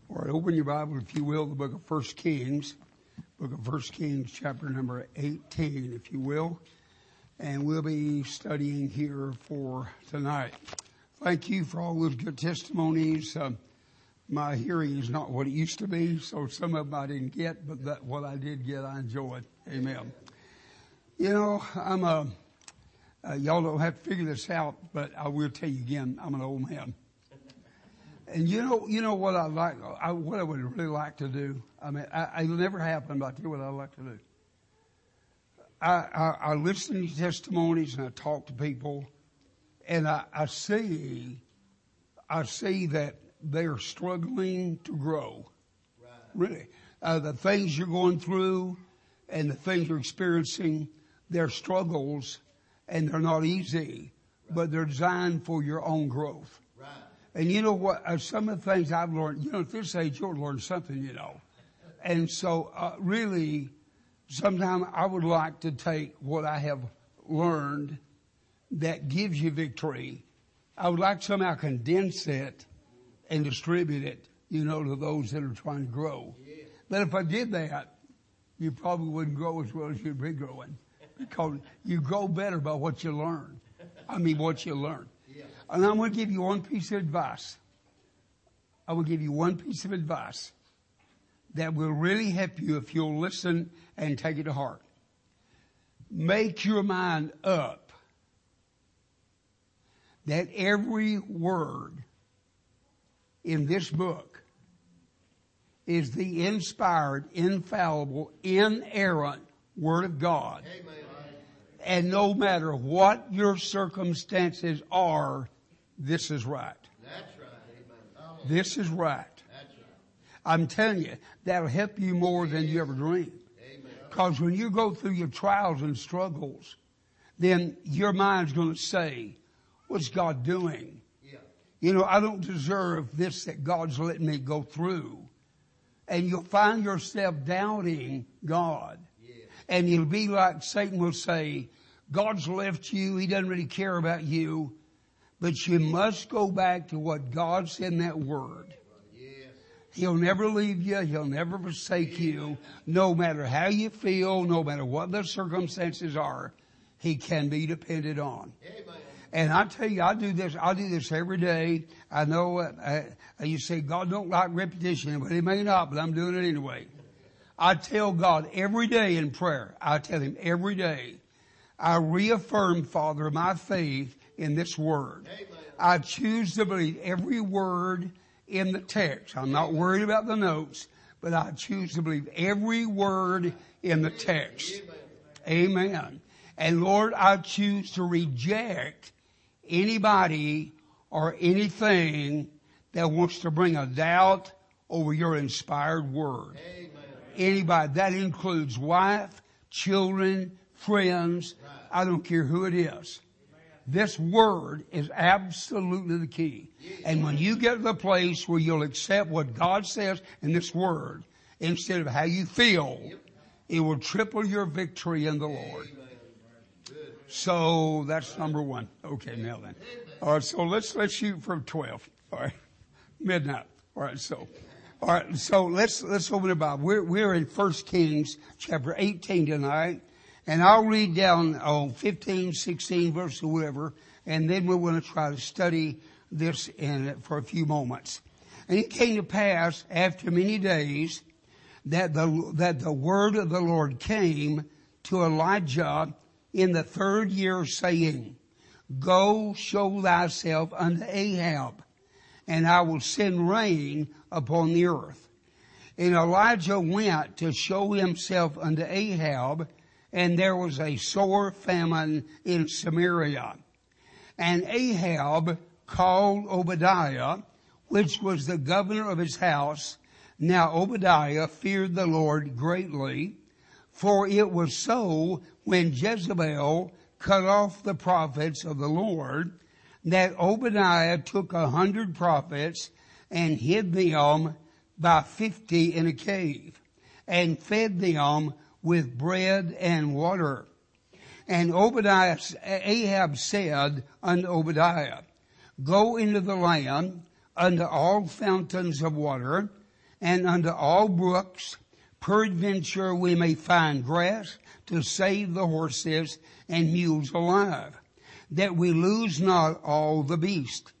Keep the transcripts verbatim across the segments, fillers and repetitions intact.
All right, open your Bible, if you will, the book of First Kings, book of First Kings, chapter number eighteen, if you will. And we'll be studying here for tonight. Thank you for all those good testimonies. Uh, my hearing is not what it used to be, so some of them I didn't get, but that, what I did get, I enjoyed. Amen. You know, I'm a, uh, y'all don't have to figure this out, but I will tell you again, I'm an old man. And you know, you know what I like, I, what I would really like to do? I mean, I, it'll never happen, but I'll tell you what I like to do. I, I, I listen to testimonies and I talk to people, and I, I see, I see that they're struggling to grow. Right. Really. Uh, the things you're going through and the things you're experiencing, they're struggles and they're not easy, right, but they're designed for your own growth. Right. And you know what, uh, some of the things I've learned, you know, at this age you'll learn something, you know. And so, uh, really, sometimes I would like to take what I have learned that gives you victory. I would like to somehow condense it and distribute it, you know, to those that are trying to grow. Yeah. But if I did that, you probably wouldn't grow as well as you'd be growing, because you grow better by what you learn. I mean, what you learn. Yeah. And I'm going to give you one piece of advice. I will give you one piece of advice that will really help you if you'll listen and take it to heart. Make your mind up that every word in this book is the inspired, infallible, inerrant Word of God. Amen. And no matter what your circumstances are, this is right. That's right. Amen. This is right. That's right. I'm telling you, that'll help you more than you ever dreamed. Because when you go through your trials and struggles, then your mind's going to say, what's God doing? Yeah. You know, I don't deserve this that God's letting me go through. And you'll find yourself doubting God. Yeah. And you'll be like Satan will say, God's left you. He doesn't really care about you. But you must go back to what God said in that Word. He'll never leave you. He'll never forsake you. No matter how you feel, no matter what the circumstances are, He can be depended on. Amen. And I tell you, I do this, I do this every day. I know, uh, uh, you say God don't like repetition, but He may not, but I'm doing it anyway. I tell God every day in prayer, I tell Him every day, I reaffirm, Father, my faith in this Word. Amen. I choose to believe every word in the text. I'm not worried about the notes, but I choose to believe every word in the text. Amen. And Lord, I choose to reject anybody or anything that wants to bring a doubt over your inspired word. Amen. Anybody. That includes wife, children, friends. I don't care who it is. This Word is absolutely the key. And when you get to the place where you'll accept what God says in this Word, instead of how you feel, it will triple your victory in the Lord. So that's number one. Okay, now then. All right, so let's, let's shoot for twelve. All right. Midnight. All right, so. All right, so let's, let's open the Bible. We're, we're in First Kings chapter eighteen tonight. And I'll read down on fifteen, sixteen verses or whatever, and then we're going to try to study this in for a few moments. And it came to pass after many days that the, that the word of the Lord came to Elijah in the third year, saying, Go show thyself unto Ahab, and I will send rain upon the earth. And Elijah went to show himself unto Ahab, and there was a sore famine in Samaria. And Ahab called Obadiah, which was the governor of his house. Now Obadiah feared the Lord greatly, for it was so when Jezebel cut off the prophets of the Lord, that Obadiah took a hundred prophets and hid them by fifty in a cave, and fed them with bread and water. And Obadiah, Ahab said unto Obadiah, Go into the land unto all fountains of water, and unto all brooks, peradventure we may find grass to save the horses and mules alive, that we lose not all the beast.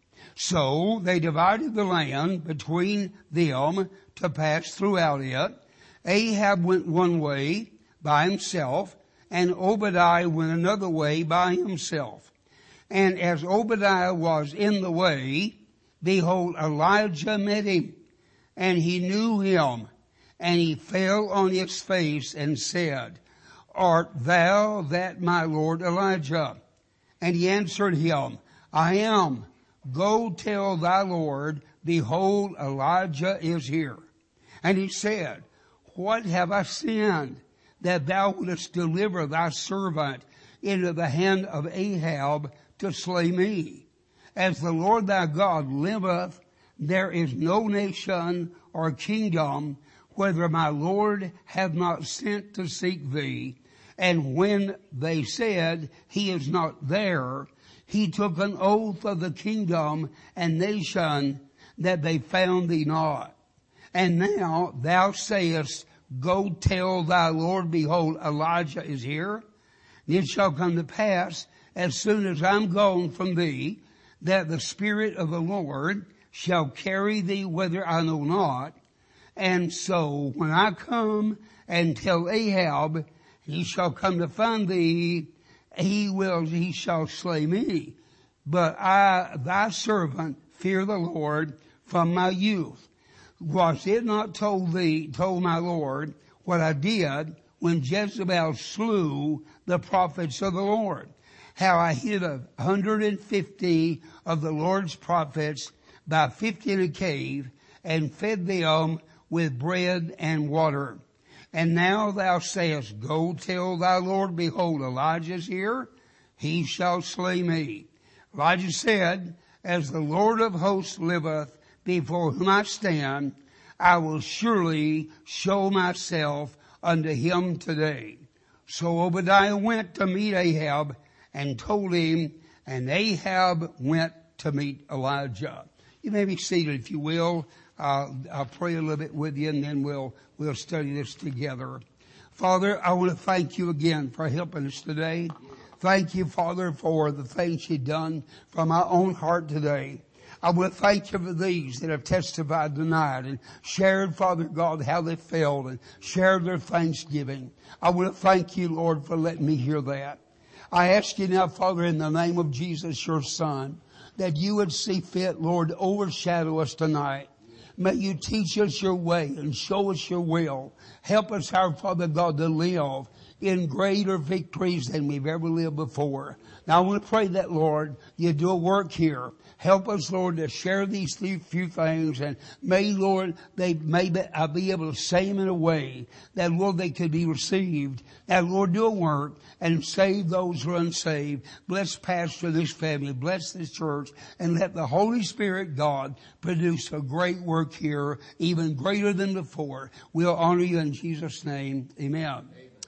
So they divided the land between them to pass throughout it. Ahab went one way by himself, and Obadiah went another way by himself. And as Obadiah was in the way, behold, Elijah met him, and he knew him, and he fell on his face and said, Art thou that my lord Elijah? And he answered him, I am. Go tell thy Lord, behold, Elijah is here. And he said, What have I sinned, that thou wouldest deliver thy servant into the hand of Ahab to slay me? As the Lord thy God liveth, there is no nation or kingdom whether my Lord hath not sent to seek thee. And when they said, He is not there, he took an oath of the kingdom and nation that they found thee not. And now thou sayest, Go tell thy Lord, behold, Elijah is here. And it shall come to pass, as soon as I'm gone from thee, that the Spirit of the Lord shall carry thee whither I know not. And so when I come and tell Ahab, he shall come to find thee, he will, he shall slay me. But I, thy servant, fear the Lord from my youth. Was it not told thee, told my Lord, what I did when Jezebel slew the prophets of the Lord? How I hid a hundred and fifty of the Lord's prophets by fifty in a cave, and fed them with bread and water. And now thou sayest, Go tell thy Lord, behold, Elijah is here. He shall slay me. Elijah said, As the Lord of hosts liveth, before whom I stand, I will surely show myself unto him today. So Obadiah went to meet Ahab and told him, and Ahab went to meet Elijah. You may be seated, if you will. Uh, I'll pray a little bit with you, and then we'll we'll study this together. Father, I want to thank you again for helping us today. Thank you, Father, for the things you've done from my own heart today. I want to thank you for these that have testified tonight and shared, Father God, how they felt and shared their thanksgiving. I want to thank you, Lord, for letting me hear that. I ask you now, Father, in the name of Jesus, your Son, that you would see fit, Lord, to overshadow us tonight. May you teach us your way and show us your will. Help us, our Father God, to live in greater victories than we've ever lived before. Now I want to pray that, Lord, you do a work here. Help us, Lord, to share these few things, and may, Lord, they may be, I'll be able to say them in a way that, Lord, they could be received. Now, Lord, do a work and save those who are unsaved. Bless Pastor, this family, bless this church, and let the Holy Spirit, God, produce a great work here, even greater than before. We'll honor you in Jesus' name. Amen. Amen.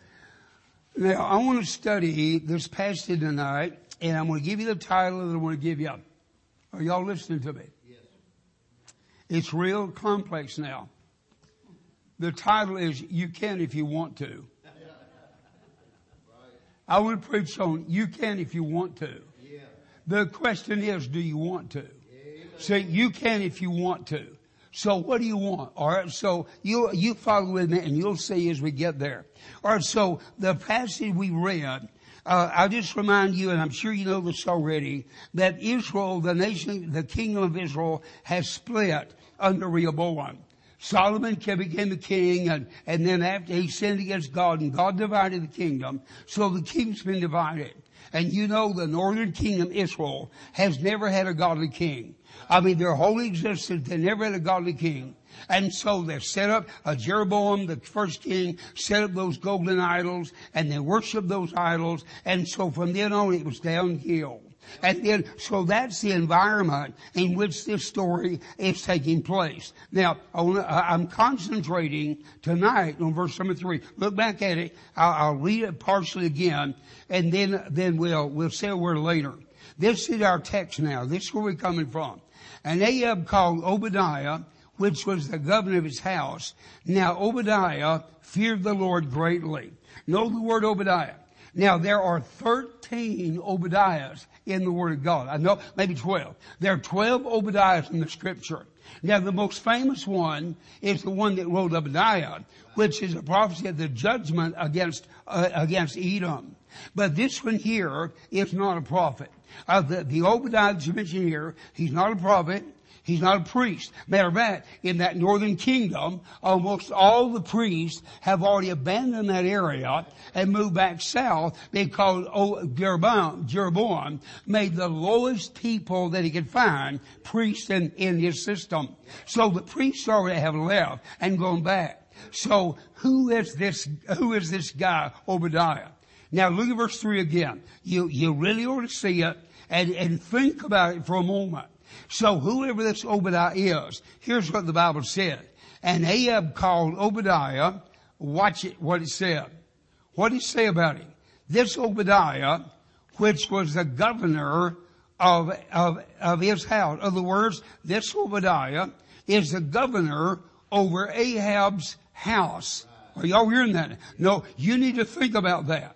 Now, I want to study this passage tonight, and I'm going to give you the title that I want to give you. Are y'all listening to me? Yes. It's real complex now. The title is, You Can If You Want To. I want to preach on, you can if you want to. Yeah. The question is, do you want to? Amen. So you can if you want to. So what do you want? All right. So you, you follow with me and you'll see as we get there. All right. So the passage we read, Uh, I'll just remind you, and I'm sure you know this already, that Israel, the nation, the kingdom of Israel, has split under Rehoboam. Solomon became the king, and, and then after he sinned against God, and God divided the kingdom. So the kingdom's been divided. And you know the northern kingdom, Israel, has never had a godly king. I mean, their whole existence, they never had a godly king. And so they set up, uh, Jeroboam, the first king, set up those golden idols, and they worshiped those idols. And so from then on, it was downhill. And then, so that's the environment in which this story is taking place. Now, I wanna, I'm concentrating tonight on verse number three. Look back at it. I'll, I'll read it partially again, and then, then we'll, we'll say a word later. This is our text now. This is where we're coming from. And Ahab called Obadiah, which was the governor of his house. Now Obadiah feared the Lord greatly. Know the word Obadiah. Now there are thirteen Obadiahs in the Word of God. I know, maybe twelve. There are twelve Obadiahs in the Scripture. Now the most famous one is the one that wrote Obadiah, which is a prophecy of the judgment against, uh, against Edom. But this one here is not a prophet. Uh, the, the Obadiah that you mentioned here, he's not a prophet. He's not a priest. Matter of fact, in that northern kingdom, almost all the priests have already abandoned that area and moved back south because Jeroboam, Jeroboam made the lowest people that he could find priests in, in his system. So the priests already have left and gone back. So who is this, who is this guy, Obadiah? Now look at verse three again. You, you really ought to see it and, and think about it for a moment. So whoever this Obadiah is, here's what the Bible said. And Ahab called Obadiah, watch it, what it said. What did it say about him? This Obadiah, which was the governor of, of, of his house. In other words, this Obadiah is the governor over Ahab's house. Are y'all hearing that? No, you need to think about that.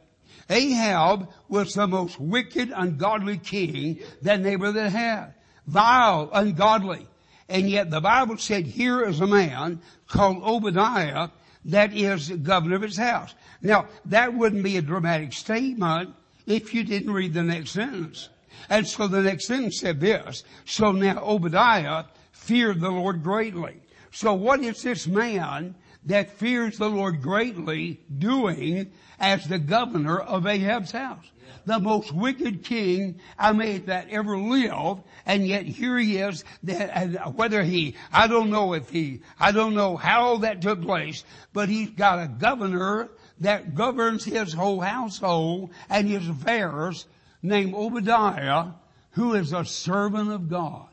Ahab was the most wicked, ungodly king that neighbor had. Vile, ungodly. And yet the Bible said here is a man called Obadiah that is the governor of his house. Now, that wouldn't be a dramatic statement if you didn't read the next sentence. And so the next sentence said this. So now Obadiah feared the Lord greatly. So what is this man that fears the Lord greatly doing as the governor of Ahab's house? The most wicked king, I mean, that ever lived, and yet here he is, that, and whether he, I don't know if he, I don't know how that took place, but he's got a governor that governs his whole household and his affairs named Obadiah, who is a servant of God.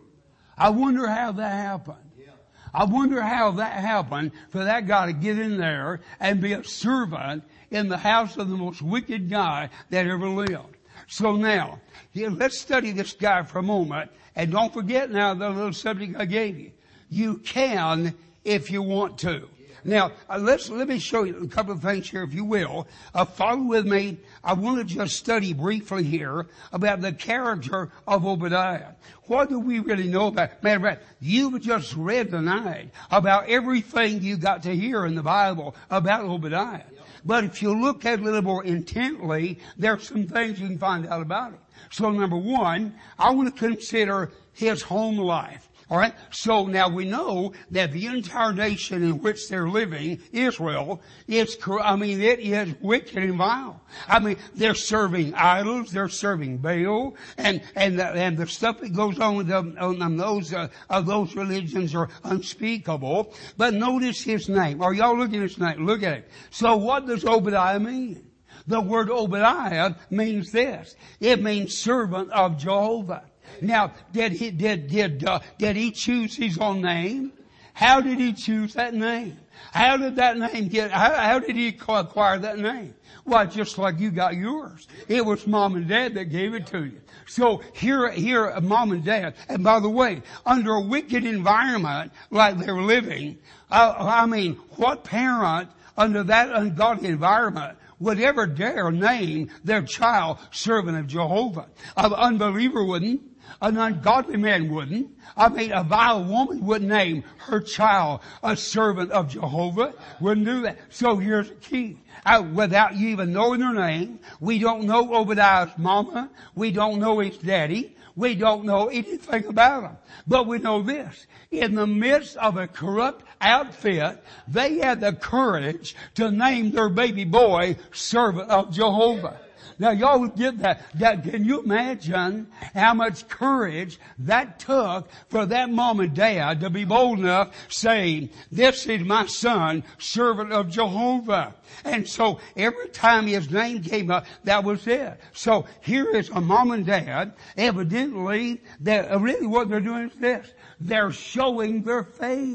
I wonder how that happened. I wonder how that happened for that guy to get in there and be a servant in the house of the most wicked guy that ever lived. So now, yeah, let's study this guy for a moment. And don't forget now the little subject I gave you. You can if you want to. Now, uh, let's, let me show you a couple of things here, if you will. Uh, follow with me. I want to just study briefly here about the character of Obadiah. What do we really know about? Matter of fact, you've just read tonight about everything you got to hear in the Bible about Obadiah. But if you look at it a little more intently, there are some things you can find out about it. So number one, I want to consider his home life. All right. So now we know that the entire nation in which they're living, Israel, is, I mean, it is wicked and vile. I mean, they're serving idols, they're serving Baal, and and the, and the stuff that goes on with them, on those uh, of those religions are unspeakable. But notice his name. Are y'all looking at his name? Look at it. So what does Obadiah mean? The word Obadiah means this. It means servant of Jehovah. Now, did he, did, did, uh, did he choose his own name? How did he choose that name? How did that name get, how, how did he acquire that name? Well, just like you got yours. It was mom and dad that gave it to you. So here, here, mom and dad, and by the way, under a wicked environment like they were living, uh, I mean, what parent under that ungodly environment would ever dare name their child servant of Jehovah? An unbeliever wouldn't. An ungodly man wouldn't. I mean, a vile woman wouldn't name her child a servant of Jehovah. Wouldn't do that. So here's the key. I, without you even knowing their name, we don't know Obadiah's mama. We don't know his daddy. We don't know anything about him. But we know this. In the midst of a corrupt outfit, they had the courage to name their baby boy servant of Jehovah. Now y'all would get that, that. Can you imagine how much courage that took for that mom and dad to be bold enough saying, this is my son, servant of Jehovah. And so every time his name came up, that was it. So here is a mom and dad. Evidently, that really what they're doing is this. They're showing their faith.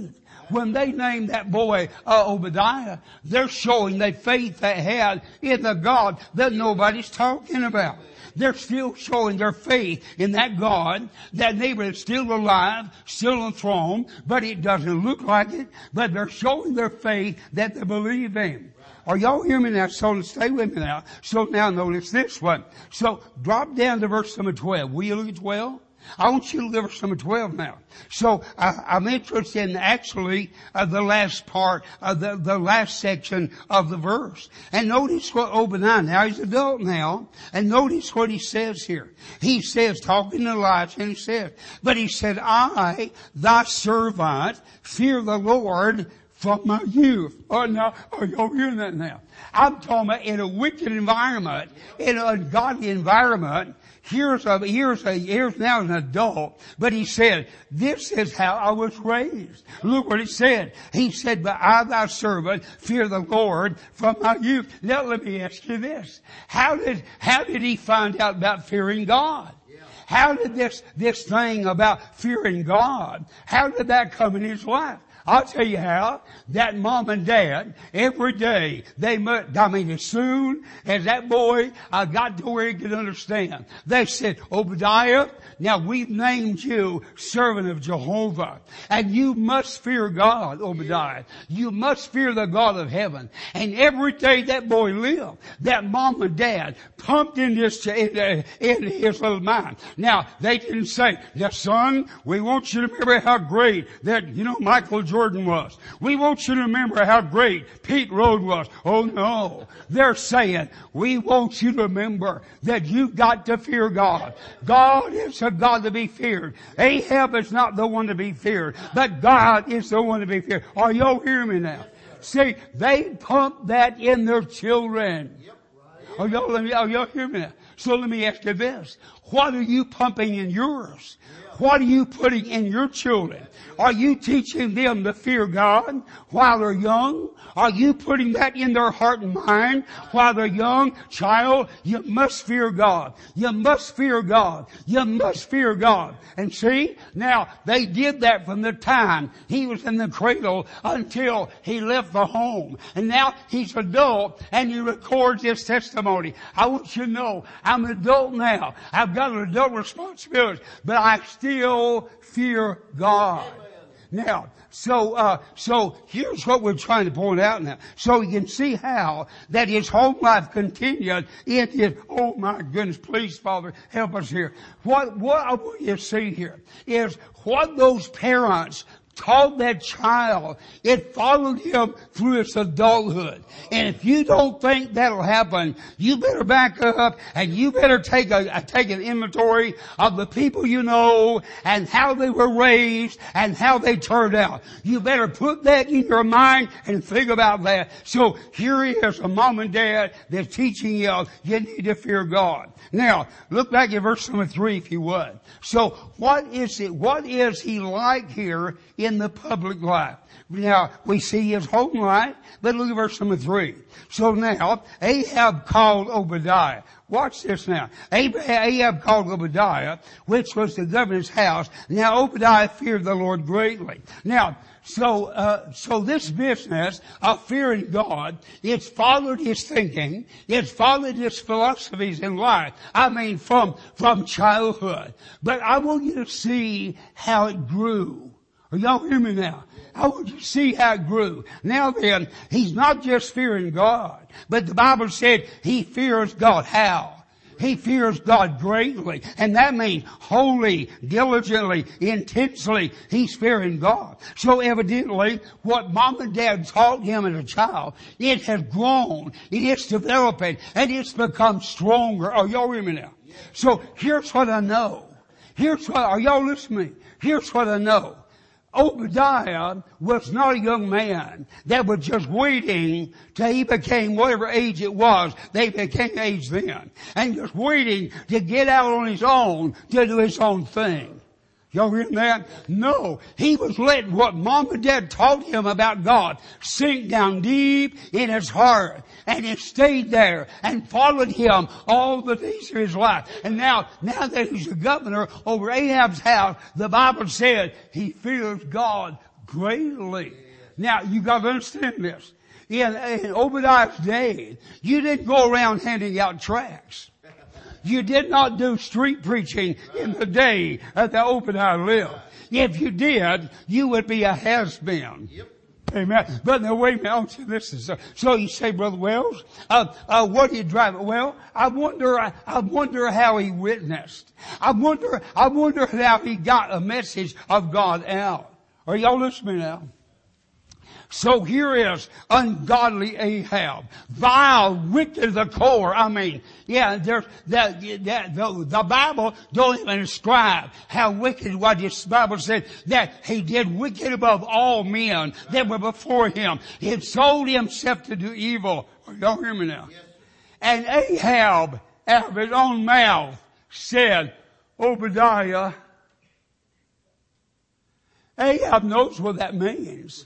When they named that boy uh, Obadiah, they're showing the faith they had in the God that nobody's talking about. They're still showing their faith in that God, that neighbor is still alive, still on the throne, but it doesn't look like it, but they're showing their faith that they believe in. Are y'all hearing me now? So stay with me now. So now notice this one. So drop down to verse number twelve. Will you look at twelve? I want you to look at verse number twelve now. So uh, I'm interested in actually uh, the last part, uh, the, the last section of the verse. And notice what Obadiah, now he's adult now, and notice what he says here. He says, talking to Elijah, and he says, but he said, I, thy servant, fear the Lord from my youth. Oh, now, are y'all hearing that now? I'm talking about in a wicked environment, in an ungodly environment. Here's a, here's a, here's now an adult, but he said, this is how I was raised. Look what he said. He said, but I, thy servant, fear the Lord from my youth. Now let me ask you this. How did, how did he find out about fearing God? How did this, this thing about fearing God, how did that come in his life? I'll tell you how. That mom and dad, every day, they met, I mean, as soon as that boy uh, got to where he could understand, they said, Obadiah, now we've named you servant of Jehovah, and you must fear God, Obadiah. You must fear the God of heaven. And every day that boy lived, that mom and dad pumped into his, into, into his little mind. Now, they didn't say, now son, we want you to remember how great that, you know, Michael Jordan was. We want you to remember how great Pete Rose was. Oh no. They're saying, we want you to remember that you've got to fear God. God is a God to be feared. Ahab is not the one to be feared, but God is the one to be feared. Are y'all hearing me now? See, they pump that in their children. Are y'all, let me, are y'all hearing me now? So let me ask you this. What are you pumping in yours? What are you putting in your children? Are you teaching them to fear God while they're young? Are you putting that in their heart and mind while they're young? Child, you must fear God. You must fear God. You must fear God. And see, now they did that from the time he was in the cradle until he left the home. And now he's adult and he records his testimony. I want you to know, I'm an adult now. I've got an adult responsibility, but I still fear God. Now, so, uh, so here's what we're trying to point out now. So you can see how that his home life continued in his, oh my goodness, please Father, help us here. What, what I want you to see here is what those parents taught that child, it followed him through his adulthood. And if you don't think that'll happen, you better back up and you better take a, take an inventory of the people you know and how they were raised and how they turned out. You better put that in your mind and think about that. So here he is, a mom and dad that's teaching you, you need to fear God. Now, look back at verse number three if you would. So what is it, what is he like here in the public life? Now, we see his home life, but look at verse number three. So now, Ahab called Obadiah. Watch this now. Ahab called Obadiah, which was the governor's house. Now Obadiah feared the Lord greatly. Now, so, uh, so this business of fearing God, it's followed his thinking, it's followed his philosophies in life. I mean, from, from childhood. But I want you to see how it grew. Are y'all hear me now? I want you to see how it grew. Now then, he's not just fearing God, but the Bible said he fears God. How? He fears God greatly. And that means wholly, diligently, intensely, he's fearing God. So evidently, what mom and dad taught him as a child, it has grown, it is developing, and it's become stronger. Are y'all with me now? So here's what I know. Here's what, are y'all listening? Here's what I know. Obadiah was not a young man that was just waiting till he became whatever age it was. They became age then. And just waiting to get out on his own to do his own thing. Y'all hear that? No. He was letting what mom and dad taught him about God sink down deep in his heart. And it stayed there and followed him all the days of his life. And now, now that he's the governor over Ahab's house, the Bible said he fears God greatly. Now, you got to understand this. In, in Obadiah's day, you didn't go around handing out tracts. You did not do street preaching in the day that Obadiah lived. If you did, you would be a has-been. Yep. Amen. But now wait a minute. Oh, this is, uh, so you say, Brother Wells, uh, uh, what do you drive? Well, I wonder, I, I wonder how he witnessed. I wonder, I wonder how he got a message of God out. Are y'all listening now? So here is ungodly Ahab, vile, wicked to the core. I mean, yeah, there's that, that the, the Bible don't even describe how wicked was. This Bible said that he did wicked above all men that were before him. He had sold himself to do evil. Y'all hear me now? Yes. And Ahab, out of his own mouth, said, Obadiah. Ahab knows what that means.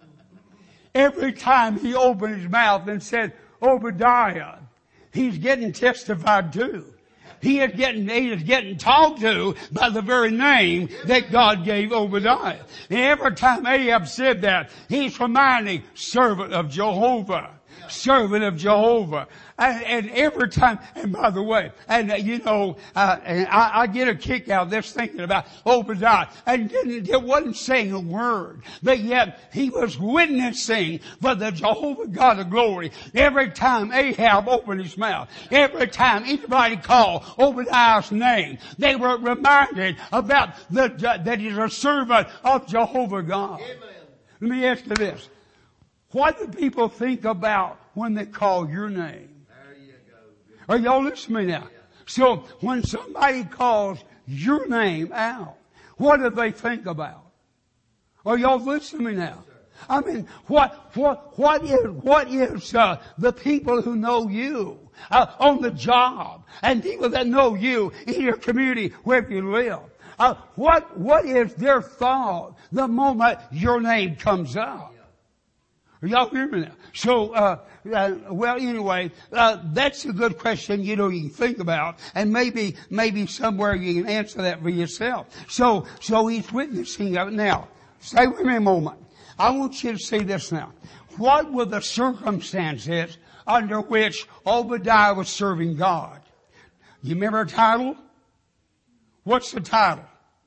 Every time he opened his mouth and said, Obadiah, he's getting testified to. He is getting, he is getting talked to by the very name that God gave Obadiah. And every time Ahab said that, he's reminding servant of Jehovah. Servant of Jehovah. And, and every time, and by the way, and uh, you know, uh, and I, I get a kick out of this thinking about Obadiah. And didn't, it wasn't saying a word, but yet he was witnessing for the Jehovah God of glory. Every time Ahab opened his mouth, every time anybody called Obadiah's name, they were reminded about the, that he's a servant of Jehovah God. Amen. Let me ask you this. What do people think about when they call your name? There you go. Are y'all listening now? Yeah. So when somebody calls your name out, what do they think about? Are y'all listening now? Yes, I mean, what, what, what is, what is, uh, the people who know you, uh, on the job and people that know you in your community wherever you live? Uh, what, what is their thought the moment your name comes up? Are y'all hear me now? So, uh, uh well, anyway, uh, that's a good question, you know, you can think about, and maybe, maybe somewhere you can answer that for yourself. So, so he's witnessing of it. Now, stay with me a moment. I want you to see this now. What were the circumstances under which Obadiah was serving God? You remember a title? What's the title?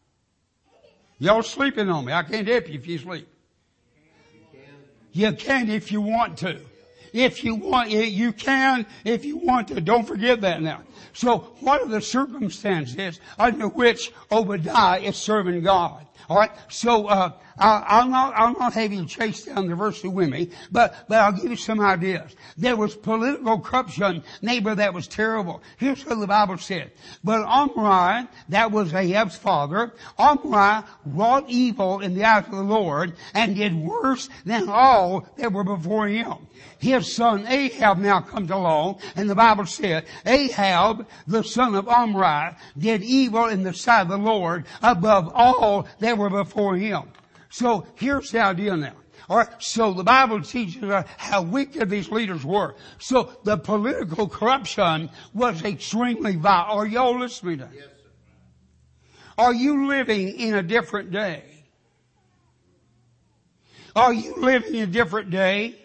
Y'all sleeping on me. I can't help you if you sleep. You can if you want to. If you want, you can if you want to. Don't forget that now. So what are the circumstances under which Obadiah is serving God? Alright, so, uh, I'll not, I'll not have you chase down the verse with me, but, but I'll give you some ideas. There was political corruption, neighbor, that was terrible. Here's what the Bible said. But Omri, that was Ahab's father, Omri wrought evil in the eyes of the Lord and did worse than all that were before him. His son Ahab now comes along, and the Bible said, Ahab, the son of Omri, did evil in the sight of the Lord above all that were before him. So here's the idea now. Alright, so the Bible teaches us how wicked these leaders were. So the political corruption was extremely vile. Are y'all listening to me? Yes, sir. Are you living in a different day? Are you living in a different day?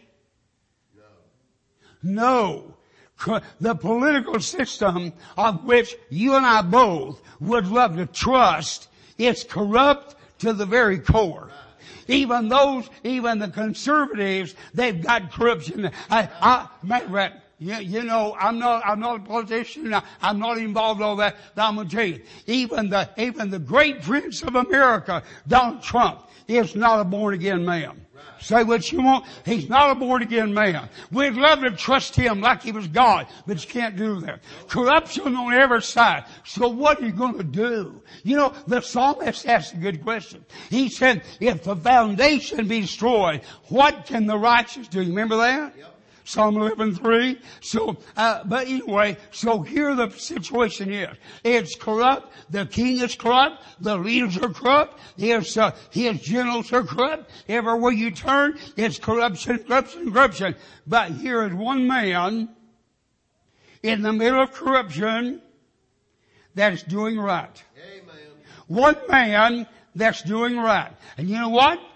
No. The political system of which you and I both would love to trust is corrupt to the very core. Even those, even the conservatives, they've got corruption. I, I, right, you, you know, I'm not, I'm not a politician. I'm not involved in all that. I'm going to tell you, even the, even the great prince of America, Donald Trump, is not a born again man. Say what you want. He's not a born again man. We'd love to trust him like he was God, but you can't do that. Corruption on every side. So what are you going to do? You know, the psalmist asked a good question. He said, if the foundation be destroyed, what can the righteous do? You remember that? Yep. Psalm eleven three. So, uh, but anyway, so here the situation is. It's corrupt. The king is corrupt. The leaders are corrupt. His, uh, his generals are corrupt. Everywhere you turn, it's corruption, corruption, corruption. But here is one man in the middle of corruption that's doing right. Amen. One man that's doing right. And you know what?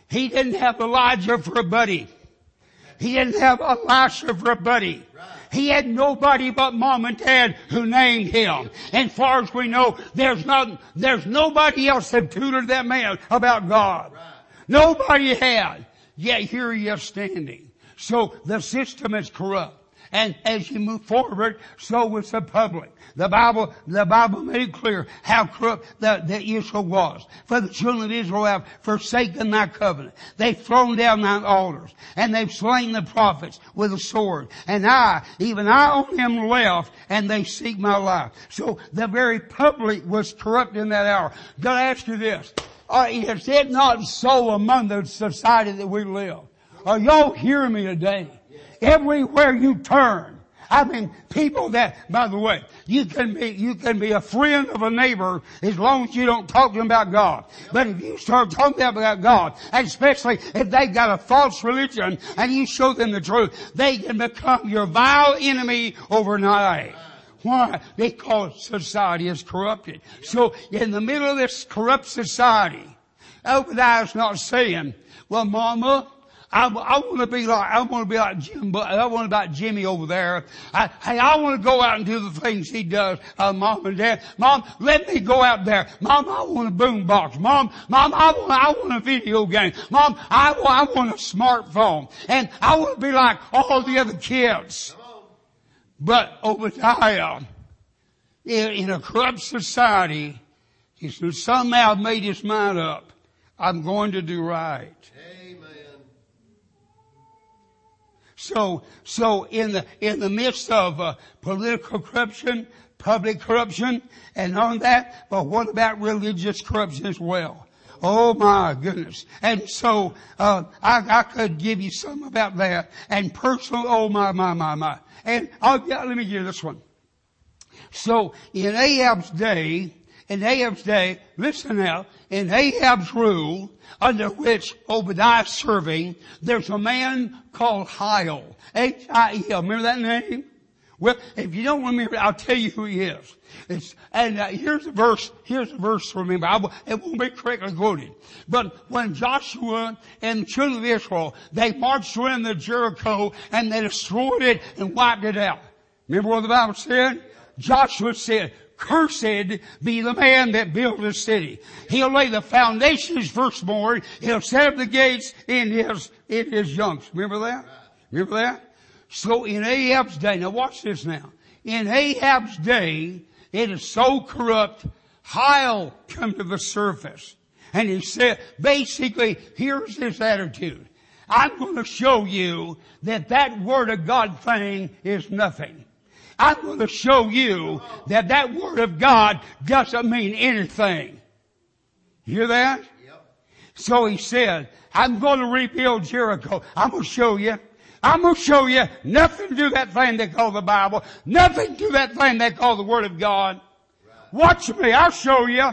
He didn't have Elijah for a buddy. He didn't have Elisha for a buddy. He had nobody but mom and dad who named him. And as far as we know, there's not, there's nobody else that tutored that man about God. Nobody had. Yet here he is standing. So the system is corrupt. And as you move forward, so was the public. The Bible, the Bible made it clear how corrupt the, the Israel was. For the children of Israel have forsaken thy covenant. They've thrown down thine altars. And they've slain the prophets with a sword. And I, even I only am left, and they seek my life. So the very public was corrupt in that hour. God, I ask you this. Uh, is it not so among the society that we live? Are y'all hearing me today? Everywhere you turn. I mean, people that, by the way, you can be, you can be a friend of a neighbor as long as you don't talk to them about God. But if you start talking to them about God, and especially if they've got a false religion and you show them the truth, they can become your vile enemy overnight. Why? Because society is corrupted. So in the middle of this corrupt society, Obadiah's not saying, well, mama, I, I want to be like, I want to be like Jim, I want to be like Jimmy over there. I, hey, I want to go out and do the things he does, uh, mom and dad. Mom, let me go out there. Mom, I want a boom box. Mom, mom, I want, I want a video game. Mom, I want, I want a smartphone. And I want to be like all the other kids. But Obadiah, in, in a corrupt society, he somehow made his mind up. I'm going to do right. So, so in the, in the midst of, uh, political corruption, public corruption, and on that, but what about religious corruption as well? Oh my goodness. And so, uh, I, I could give you some about that. And personal, oh my, my, my, my. And I'll, yeah, let me give you this one. So, in Ahab's day, in Ahab's day, listen now, in Ahab's rule, under which Obadiah is serving, there's a man called Hiel. H I E L. Remember that name? Well, if you don't remember, I'll tell you who he is. It's, and uh, here's a verse, here's a verse to remember. I will, it won't be correctly quoted. But when Joshua and the children of Israel, they marched around the Jericho and they destroyed it and wiped it out. Remember what the Bible said? Joshua said, cursed be the man that built the city. He'll lay the foundations firstborn. He'll set up the gates in his, in his youngs. Remember that? Remember that? So in Ahab's day, now watch this now. In Ahab's day, it is so corrupt, Hiel come to the surface. And he said, basically, here's his attitude. I'm going to show you that that word of God thing is nothing. I'm going to show you that that word of God doesn't mean anything. Hear that? Yep. So he said, I'm going to rebuild Jericho. I'm going to show you. I'm going to show you nothing to that thing they call the Bible. Nothing to that thing they call the Word of God. Right. Watch me. I'll show you.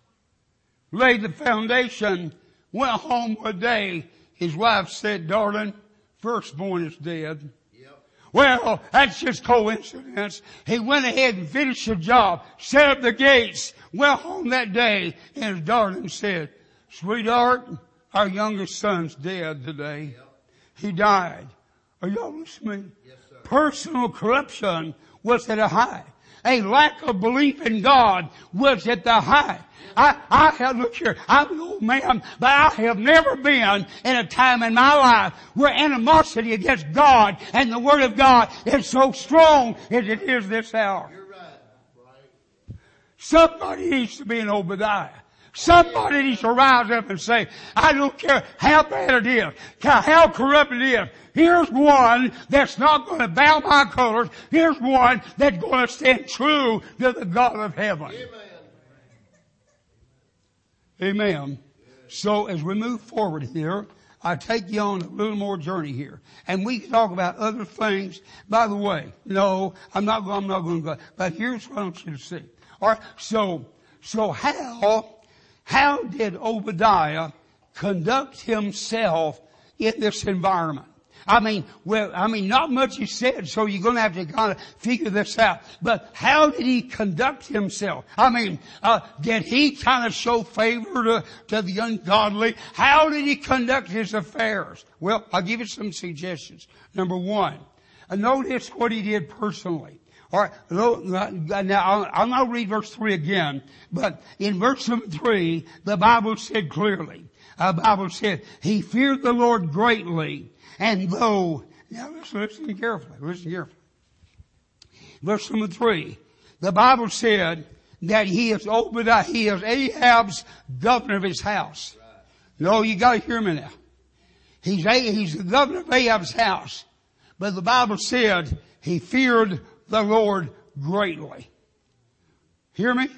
Laid the foundation. Went home one day. His wife said, darling, firstborn is dead. Well, that's just coincidence. He went ahead and finished the job, set up the gates, went home that day, and his darling said, sweetheart, our youngest son's dead today. Yep. He died. Are y'all listening? Yes, sir. Personal corruption was at a high. A lack of belief in God was at the high. I, I have, look here, I'm an old man, but I have never been in a time in my life where animosity against God and the Word of God is so strong as it is this hour. You're right. Right. Somebody needs to be an Obadiah. Somebody needs to rise up and say, I don't care how bad it is, how corrupt it is. Here's one that's not going to bow my colors. Here's one that's going to stand true to the God of heaven. Amen. Amen. So as we move forward here, I take you on a little more journey here. And we can talk about other things. By the way, no, I'm not going, I'm not going to go. But here's what I want you to see. Alright, so, so how, how did Obadiah conduct himself in this environment? I mean, well, I mean, not much is said, so you're going to have to kind of figure this out. But how did he conduct himself? I mean, uh, did he kind of show favor to, to the ungodly? How did he conduct his affairs? Well, I'll give you some suggestions. Number one, uh, notice what he did personally. All right, now I'll, I'll not read verse three again, but in verse number three, the Bible said clearly, the Bible said, he feared the Lord greatly. And though, now listen, listen carefully, listen carefully. Verse number three, the Bible said that he is Obadiah, he is Ahab's governor of his house. No, you gotta hear me now. He's, he's the governor of Ahab's house. But the Bible said he feared the Lord greatly. Hear me?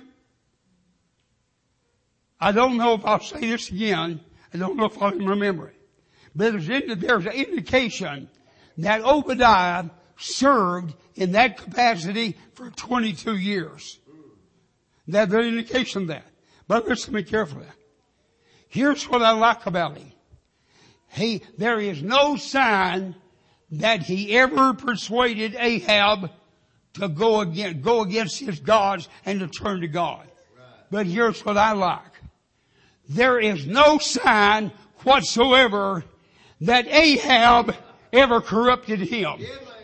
I don't know if I'll say this again. I don't know if I can remember it. But there's, there's an indication that Obadiah served in that capacity for twenty-two years. That's an indication of that. But listen to me carefully. Here's what I like about him. He, there is no sign that he ever persuaded Ahab to go against, go against his gods and to turn to God. But here's what I like. There is no sign whatsoever that Ahab ever corrupted him.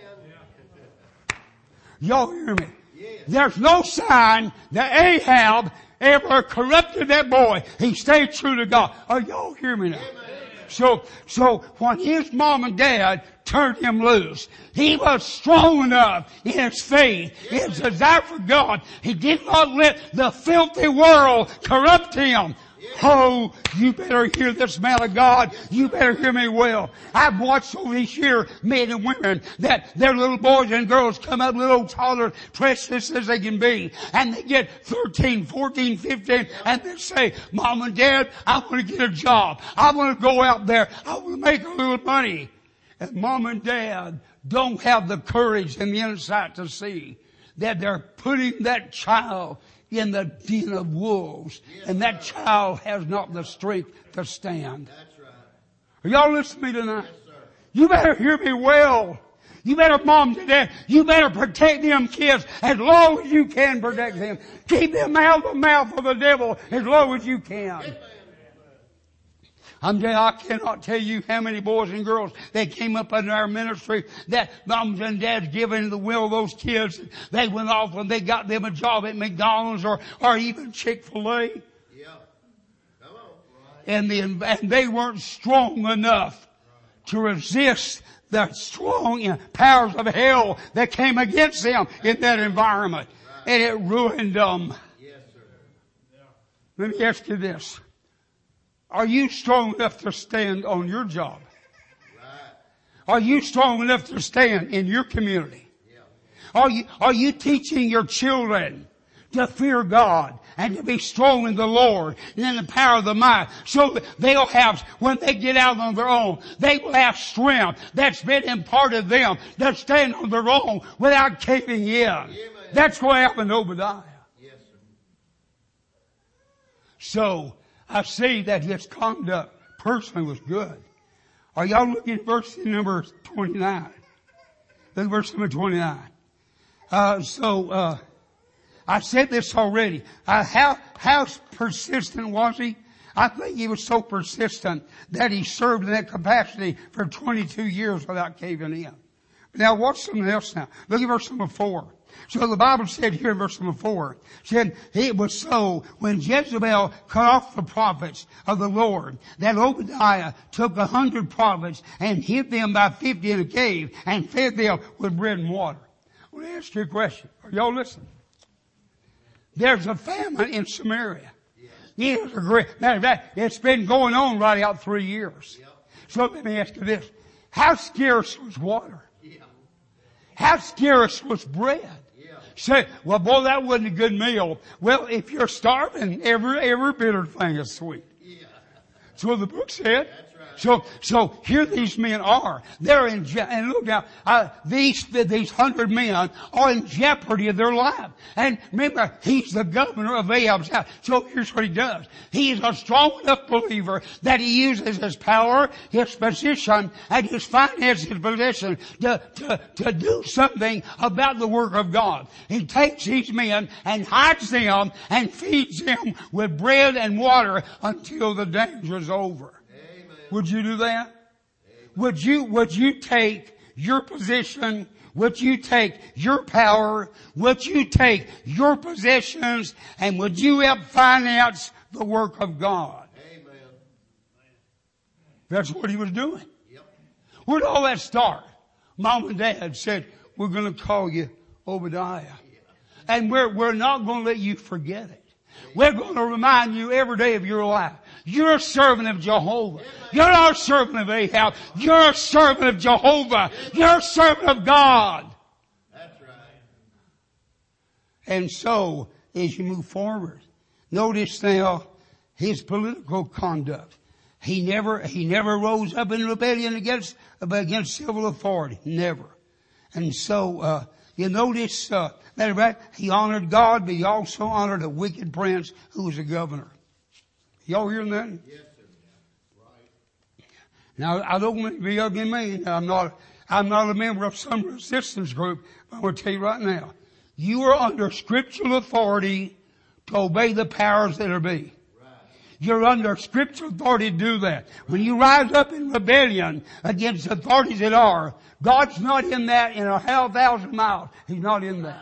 Y'all hear me? There's no sign that Ahab ever corrupted that boy. He stayed true to God. Oh, y'all hear me now? So, so when his mom and dad turned him loose, he was strong enough in his faith, in his desire for God. He did not let the filthy world corrupt him. Oh, you better hear this, man of God. You better hear me well. I've watched over these years men and women that their little boys and girls come up little taller, precious as they can be. And they get thirteen, fourteen, fifteen, and they say, Mom and Dad, I want to get a job. I want to go out there. I want to make a little money. And Mom and Dad don't have the courage and the insight to see that they're putting that child in the den of wolves, yes, and that sir. Child has not the strength to stand. That's right. Are y'all listening to me tonight? Yes, sir. You better hear me well. You better, mom and dad, you better protect them kids as long as you can protect them. Keep them out of the mouth of the devil as long as you can. Yes, I'm telling you, I cannot tell you how many boys and girls that came up under our ministry that moms and dads given the will of those kids. They went off and they got them a job at McDonald's or, or even Chick-fil-A. Yeah. Come on. And, the, and they weren't strong enough to resist the strong powers of hell that came against them in that environment. And it ruined them. Yes, sir. Yeah. Let me ask you this. Are you strong enough to stand on your job? Right. Are you strong enough to stand in your community? Yeah. Are you, are you teaching your children to fear God and to be strong in the Lord and in the power of the might so that they'll have, when they get out on their own, they will have strength that's been imparted to them to stand on their own without caving in. Yeah, that's what happened to Obadiah. Yes, sir. So, I see that his conduct personally was good. Are y'all looking at verse number twenty-nine? Look at verse number twenty-nine. Uh, so, uh, I said this already. Uh, how, how persistent was he? I think he was so persistent that he served in that capacity for twenty-two years without caving in. Now watch something else now. Look at verse number four. So the Bible said here in verse number four, said, it was so when Jezebel cut off the prophets of the Lord that Obadiah took a hundred prophets and hid them by fifty in a cave and fed them with bread and water. I want to ask you a question. Are y'all listening? There's a famine in Samaria. Yes, a great, matter of fact, it's been going on right out three years. So let me ask you this. How scarce was water? How scarce was bread? Say, well, boy, that wasn't a good meal. Well, if you're starving, every, every bitter thing is sweet. Yeah. That's what the book said. That's right. So, so here these men are. They're in, je- and look now, uh, these, these hundred men are in jeopardy of their life. And remember, he's the governor of Ahab's house. So here's what he does. He is a strong enough believer that he uses his power, his position, and his finances, his position to, to, to do something about the work of God. He takes these men and hides them and feeds them with bread and water until the danger is over. Would you do that? Amen. Would you, would you take your position? Would you take your power? Would you take your possessions? And would you help finance the work of God? Amen. That's what he was doing. Yep. Where did all that start? Mom and Dad said, we're going to call you Obadiah. Yeah. And we're, we're not going to let you forget it. We're going to remind you every day of your life. You're a servant of Jehovah. You're not a servant of Ahab. You're a servant of Jehovah. You're a servant of God. That's right. And so, as you move forward, notice now his political conduct. He never, he never rose up in rebellion against, against civil authority. Never. And so, uh, you notice, uh, that right? He honored God, but he also honored a wicked prince who was a governor. Y'all hearing that? Yes, sir. Right. Now, I don't want to be ugly mean. I'm not, I'm not a member of some resistance group, but I'm going to tell you right now. You are under scriptural authority to obey the powers that are be. You're under scriptural authority to do that. When you rise up in rebellion against authorities that are, God's not in that in a hell thousand miles. He's not in that.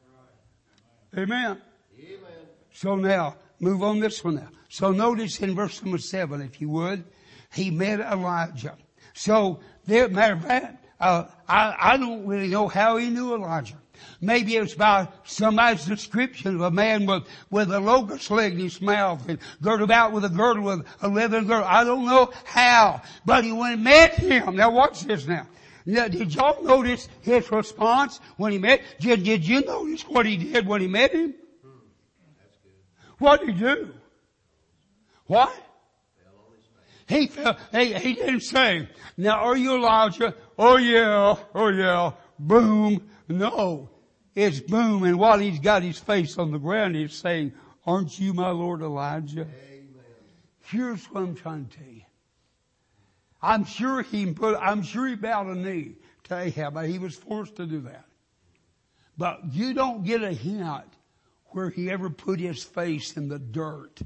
Amen. Amen. So now, move on this one now. So notice in verse number seven, if you would, he met Elijah. So, there, matter of fact, uh, I, I don't really know how he knew Elijah. Maybe it was by somebody's description of a man with, with a locust leg in his mouth and girded about with a girdle with a leathern girdle. I don't know how, but he went and met him. Now watch this now. Now, did y'all notice his response when he met? Did, did you notice what he did when he met him? That's good. What did he do? What? He fell, he, he didn't say, now are you Elijah? Oh yeah, oh yeah, boom. No, it's boom. And while he's got his face on the ground, he's saying, aren't you my Lord Elijah? Amen. Here's what I'm trying to tell you. I'm sure he put, I'm sure he bowed a knee to Ahab, but he was forced to do that. But you don't get a hint where he ever put his face in the dirt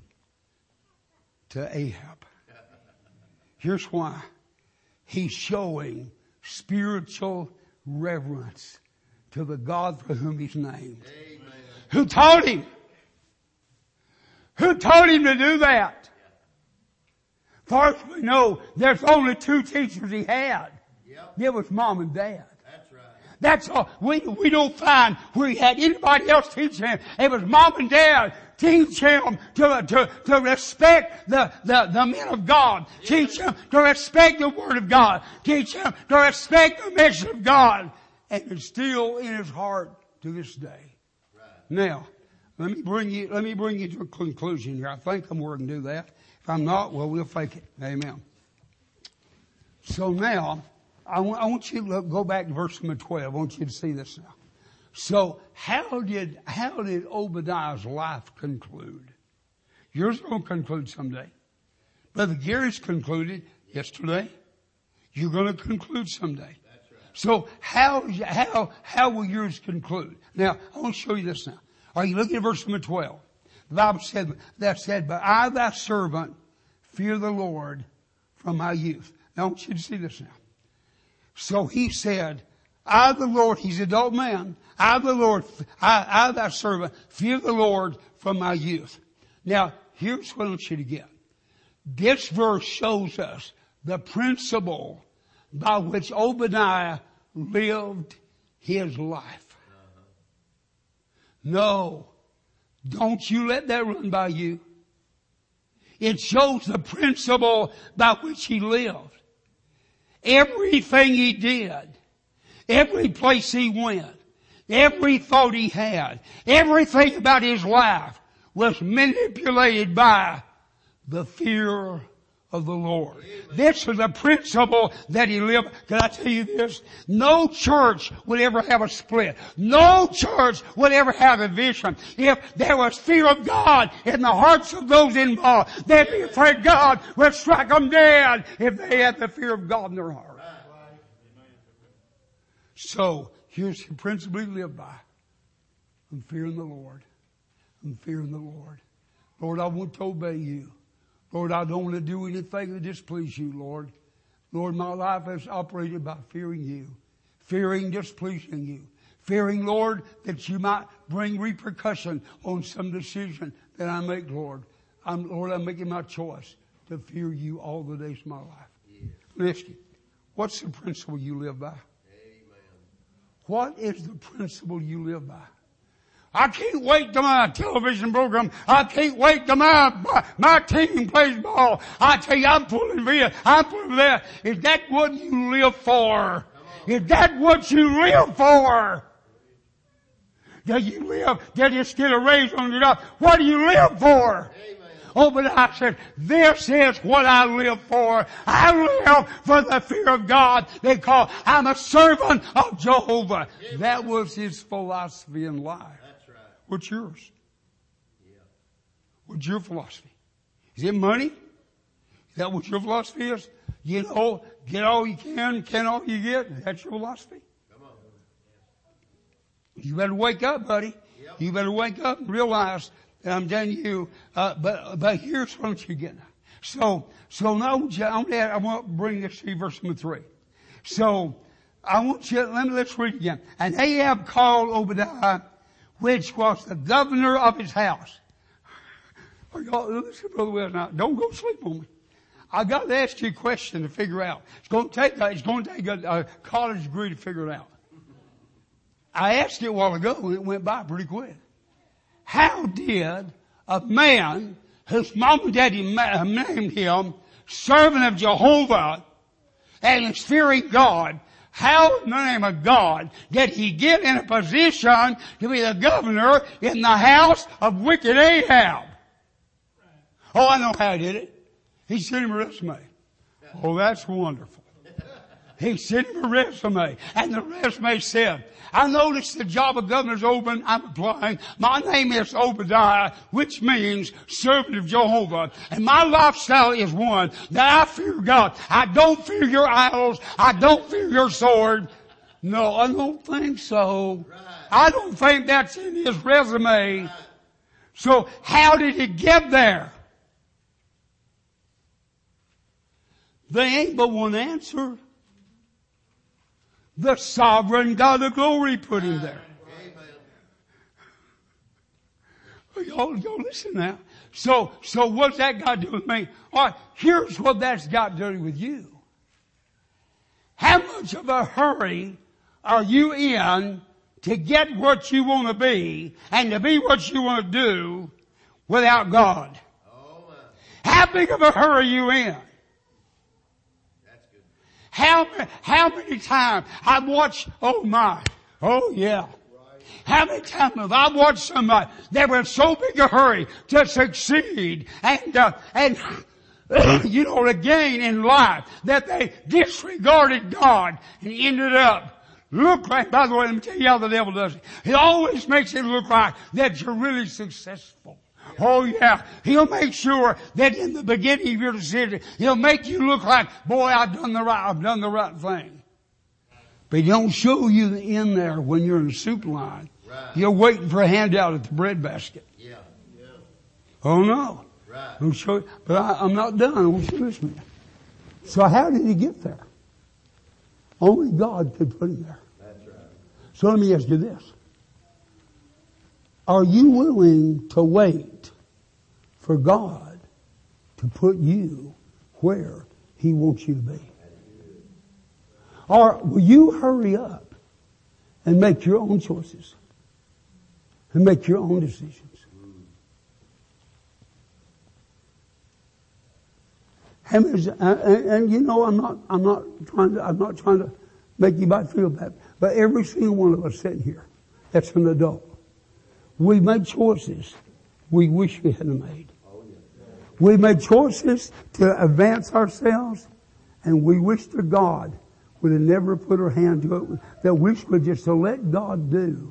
to Ahab. Here's why. He's showing spiritual reverence to the God for whom he's named. Amen. Who taught him? Who taught him to do that? First we know there's only two teachers he had. Yep. It was mom and dad. That's right. That's all. We, we don't find where he had anybody else teach him. It was mom and dad teach him to, to, to respect the, the, the men of God. Yes. Teach him to respect the Word of God. Teach him to respect the mission of God. And it's still in his heart to this day. Right. Now, let me bring you, let me bring you to a conclusion here. I think I'm going to do that. If I'm not, well, we'll fake it. Amen. So now, I want, I want you to look, go back to verse number twelve. I want you to see this now. So, how did, how did Obadiah's life conclude? Yours will conclude someday. Brother Gary's concluded yesterday. You're going to conclude someday. That's right. So, how, how, how will yours conclude? Now, I want to show you this now. Are you looking at verse number twelve? The Bible said, that said, but I, thy servant, fear the Lord from my youth. Now I want you to see this now. So he said, I, the Lord, he's an adult man, I, the Lord, I, I, thy servant, fear the Lord from my youth. Now, here's what I want you to get. This verse shows us the principle by which Obadiah lived his life. No. Don't you let that run by you. It shows the principle by which he lived. Everything he did, every place he went, every thought he had, everything about his life was manipulated by the fear of the Lord. This is a principle that he lived. Can I tell you this? No church would ever have a split. No church would ever have a vision. If there was fear of God in the hearts of those involved, they'd be afraid God would strike them dead if they had the fear of God in their heart. So, here's the principle he lived by. I'm fearing the Lord. I'm fearing the Lord. Lord, I want to obey you. Lord, I don't want to do anything to displease you, Lord. Lord, my life is operated by fearing you. Fearing displeasing you. Fearing, Lord, that you might bring repercussion on some decision that I make, Lord. I'm, Lord, I'm making my choice to fear you all the days of my life. Yes. Listen, what's the principle you live by? Amen. What is the principle you live by? I can't wait till my television program. I can't wait till my, my team plays ball. I tell you, I'm pulling this. I'm pulling that. Is that what you live for? Is that what you live for? Do you live? Did you get a raise on your job? What do you live for? Oh, but I said, this is what I live for. I live for the fear of God. They call, I'm a servant of Jehovah. That was his philosophy in life. What's yours? Yeah. What's your philosophy? Is it money? Is that what your philosophy is? You know, get all you can, can all you get. That's your philosophy. Come on. You better wake up, buddy. Yep. You better wake up and realize that I'm telling you. Uh, but but here's what you get. So so now I want, you, I want to, I want to bring this to you, verse number three. So I want you. Let me let's read it again. And Ahab called Obadiah, which was the governor of his house. Are y'all, listen, Brother Wells, now, don't go sleep on me. I got to ask you a question to figure out. It's going to take, a, it's going to take a, a college degree to figure it out. I asked you a while ago and it went by pretty quick. How did a man whose mom and daddy named him servant of Jehovah and is fearing God, how in the name of God did he get in a position to be the governor in the house of wicked Ahab? Oh, I know how he did it. He sent him a resume. Oh, that's wonderful. He sent him a resume. And the resume said, I noticed the job of governor's open. I'm applying. My name is Obadiah, which means servant of Jehovah. And my lifestyle is one that I fear God. I don't fear your idols. I don't fear your sword. No, I don't think so. I don't think that's in his resume. So how did he get there? There ain't but one answer. The sovereign God of glory put him there. Y'all, y'all listen now. So, so what's that got to do with me? All right, here's what that's got to do with you. How much of a hurry are you in to get what you want to be and to be what you want to do without God? How big of a hurry are you in? How, how many times I've watched, oh my, oh yeah. How many times have I watched somebody that was so big a hurry to succeed and, uh, and, you know, to gain in life that they disregarded God and ended up look like, by the way, let me tell you how the devil does it. He always makes it look like that you're really successful. Oh yeah, he'll make sure that in the beginning of your decision, he'll make you look like, boy, I've done the right, I've done the right thing. But he don't show you the end there when you're in the soup line. Right. You're waiting for a handout at the bread basket. Yeah. Yeah. Oh no. Right. I'll show you, but I, I'm not done. I want you to listen. So how did he get there? Only God could put him there. That's right. So let me ask you this. Are you willing to wait for God to put you where he wants you to be? Or will you hurry up and make your own choices and make your own decisions? And, and, and you know, I'm not, I'm not trying to, I'm not trying to make anybody feel bad, but every single one of us sitting here, that's an adult. We make choices we wish we hadn't made. We made choices to advance ourselves, and we wish to God would have never put our hand to it, that we would just to let God do.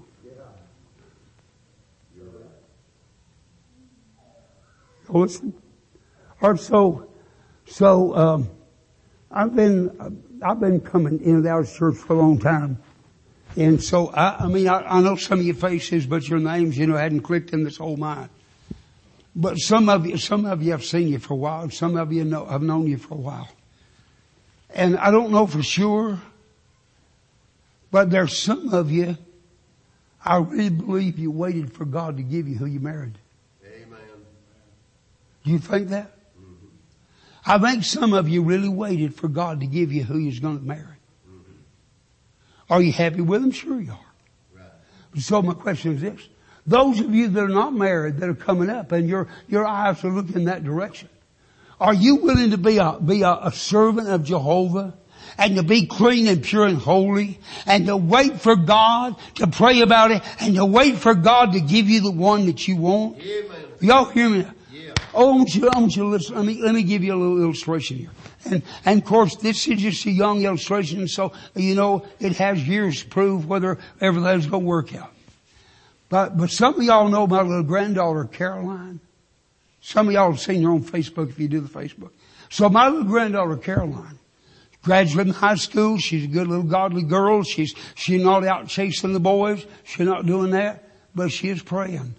Listen. Or so, so, um, I've been, I've been coming in and out of church for a long time. And so, I, I mean, I, I know some of your faces, but your names, you know, hadn't clicked in this whole mind. But some of you, some of you have seen you for a while, and some of you know, have known you for a while. And I don't know for sure, but there's some of you, I really believe you waited for God to give you who you married. Amen. Do you think that? Mm-hmm. I think some of you really waited for God to give you who you're going to marry. Mm-hmm. Are you happy with him? Sure you are. Right. So my question is this. Those of you that are not married that are coming up and your, your eyes are looking in that direction, are you willing to be a, be a, a servant of Jehovah and to be clean and pure and holy and to wait for God to pray about it and to wait for God to give you the one that you want? Amen. Y'all hear me? Yeah. Oh, I want you, I want you to listen. Let me, let me give you a little illustration here. And, and of course this is just a young illustration, so, you know, it has years to prove whether everything's going to work out. But, but some of y'all know my little granddaughter, Caroline. Some of y'all have seen her on Facebook if you do the Facebook. So my little granddaughter, Caroline, graduated high school. She's a good little godly girl. She's, she's not out chasing the boys. She's not doing that, but she is praying.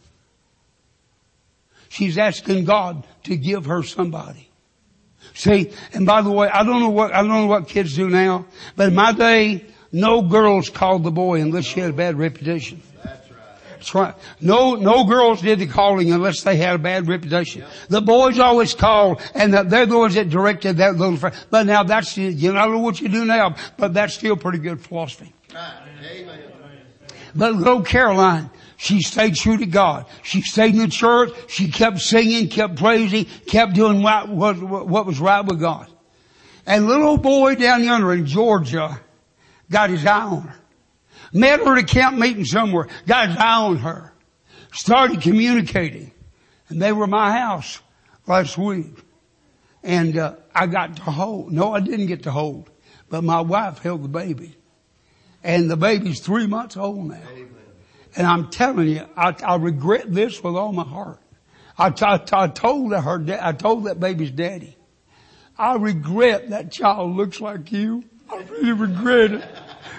She's asking God to give her somebody. See, and by the way, I don't know what, I don't know what kids do now, but in my day, no girls called the boy unless she had a bad reputation. That's right. No, no girls did the calling unless they had a bad reputation. Yep. The boys always called, and the, they're the ones that directed that little friend. But now that's, you know, I don't know what you do now, but that's still pretty good philosophy. Amen. But little Caroline, she stayed true to God. She stayed in the church. She kept singing, kept praising, kept doing what, what, what was right with God. And little old boy down yonder in Georgia got his eye on her. Met her at a camp meeting somewhere. Got his eye on her. Started communicating. And they were at my house last week. And uh, I got to hold. No, I didn't get to hold. But my wife held the baby. And the baby's three months old now. Amen. And I'm telling you, I, I regret this with all my heart. I, I, I told her, I told that baby's daddy, I regret that child looks like you. I really regret it.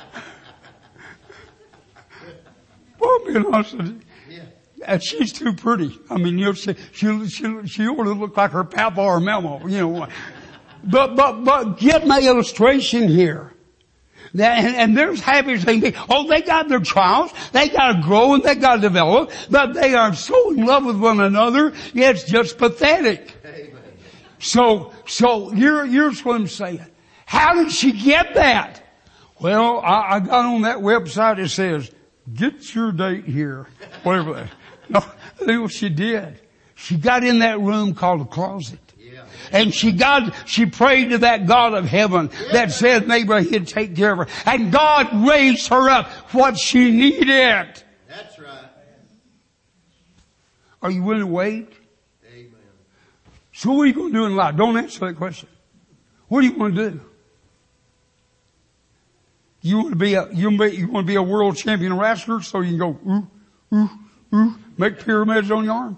Well, being honest with you. Yeah. And she's too pretty. I mean, you know, she, she, she, she ought to look like her papa or mama, you know. But, but, but get my illustration here. That, and, and there's happy things. Oh, they got their trials. They gotta grow and they gotta develop. But they are so in love with one another, it's just pathetic. Amen. So, so here, here's what I'm saying. How did she get that? Well, I, I got on that website that says, get your date here. Whatever that. No, that's what she did. She got in that room called a closet. Yeah. And she got, she prayed to that God of heaven yeah. that said maybe he'd take care of her. And God raised her up what she needed. That's right. Are you willing to wait? Amen. So what are you going to do in life? Don't answer that question. What do you want to do? You want to be a, you want to be, you want to be a world champion wrestler so you can go, ooh, ooh, ooh, make pyramids on your arm?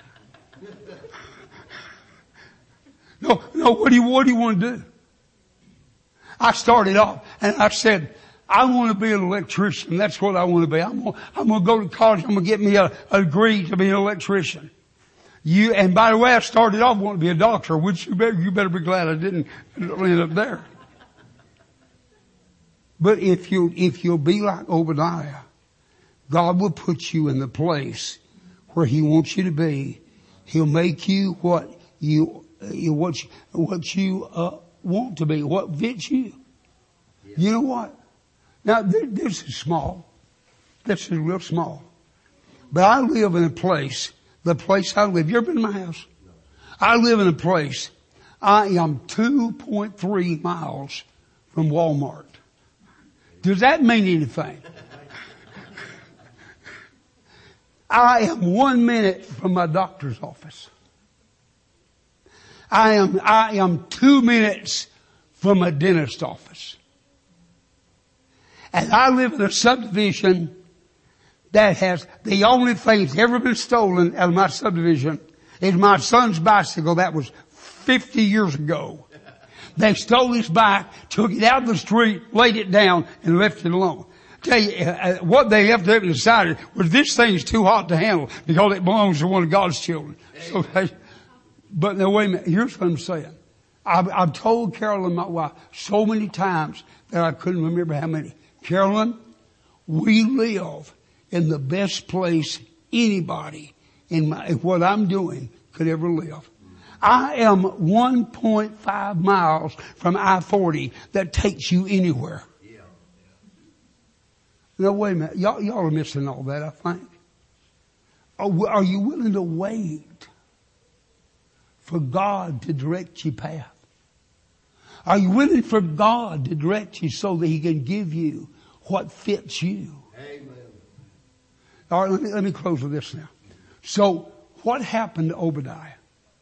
No, no, what do you, what do you want to do? I started off and I said, I want to be an electrician. That's what I want to be. I'm going, I'm going to go to college. I'm going to get me a, a degree to be an electrician. You, and by the way, I started off wanting to be a doctor, which you better, you better be glad I didn't end up there. But if you, if you'll be like Obadiah, God will put you in the place where He wants you to be. He'll make you what you, you what you, what you, uh, want to be, what fits you. Yeah. You know what? Now th- this is small. This is real small. But I live in a place, the place I live, you ever been to my house? No. I live in a place, I am two point three miles from Walmart. Does that mean anything? I am one minute from my doctor's office. I am, I am two minutes from a dentist office. And I live in a subdivision that has, the only thing that's ever been stolen out of my subdivision is my son's bicycle. That was fifty years ago. They stole his bike, took it out of the street, laid it down, and left it alone. Tell you, uh, what they left there and decided was this thing's too hot to handle because it belongs to one of God's children. So they, but now wait a minute, here's what I'm saying. I've, I've told Carolyn, my wife, so many times that I couldn't remember how many. Carolyn, we live in the best place anybody in my, what I'm doing could ever live. I am one point five miles from I forty that takes you anywhere. Yeah. No, wait a minute. Y'all, y'all are missing all that, I think. Are, are you willing to wait for God to direct your path? Are you willing for God to direct you so that He can give you what fits you? Amen. All right, let me, let me close with this now. So, what happened to Obadiah?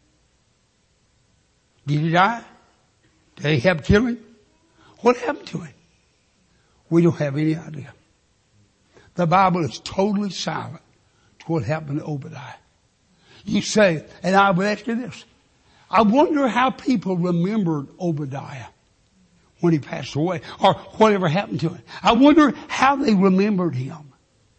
Did he die? Did Ahab kill him? What happened to him? We don't have any idea. The Bible is totally silent to what happened to Obadiah. You say, and I would ask you this, I wonder how people remembered Obadiah when he passed away or whatever happened to him. I wonder how they remembered him.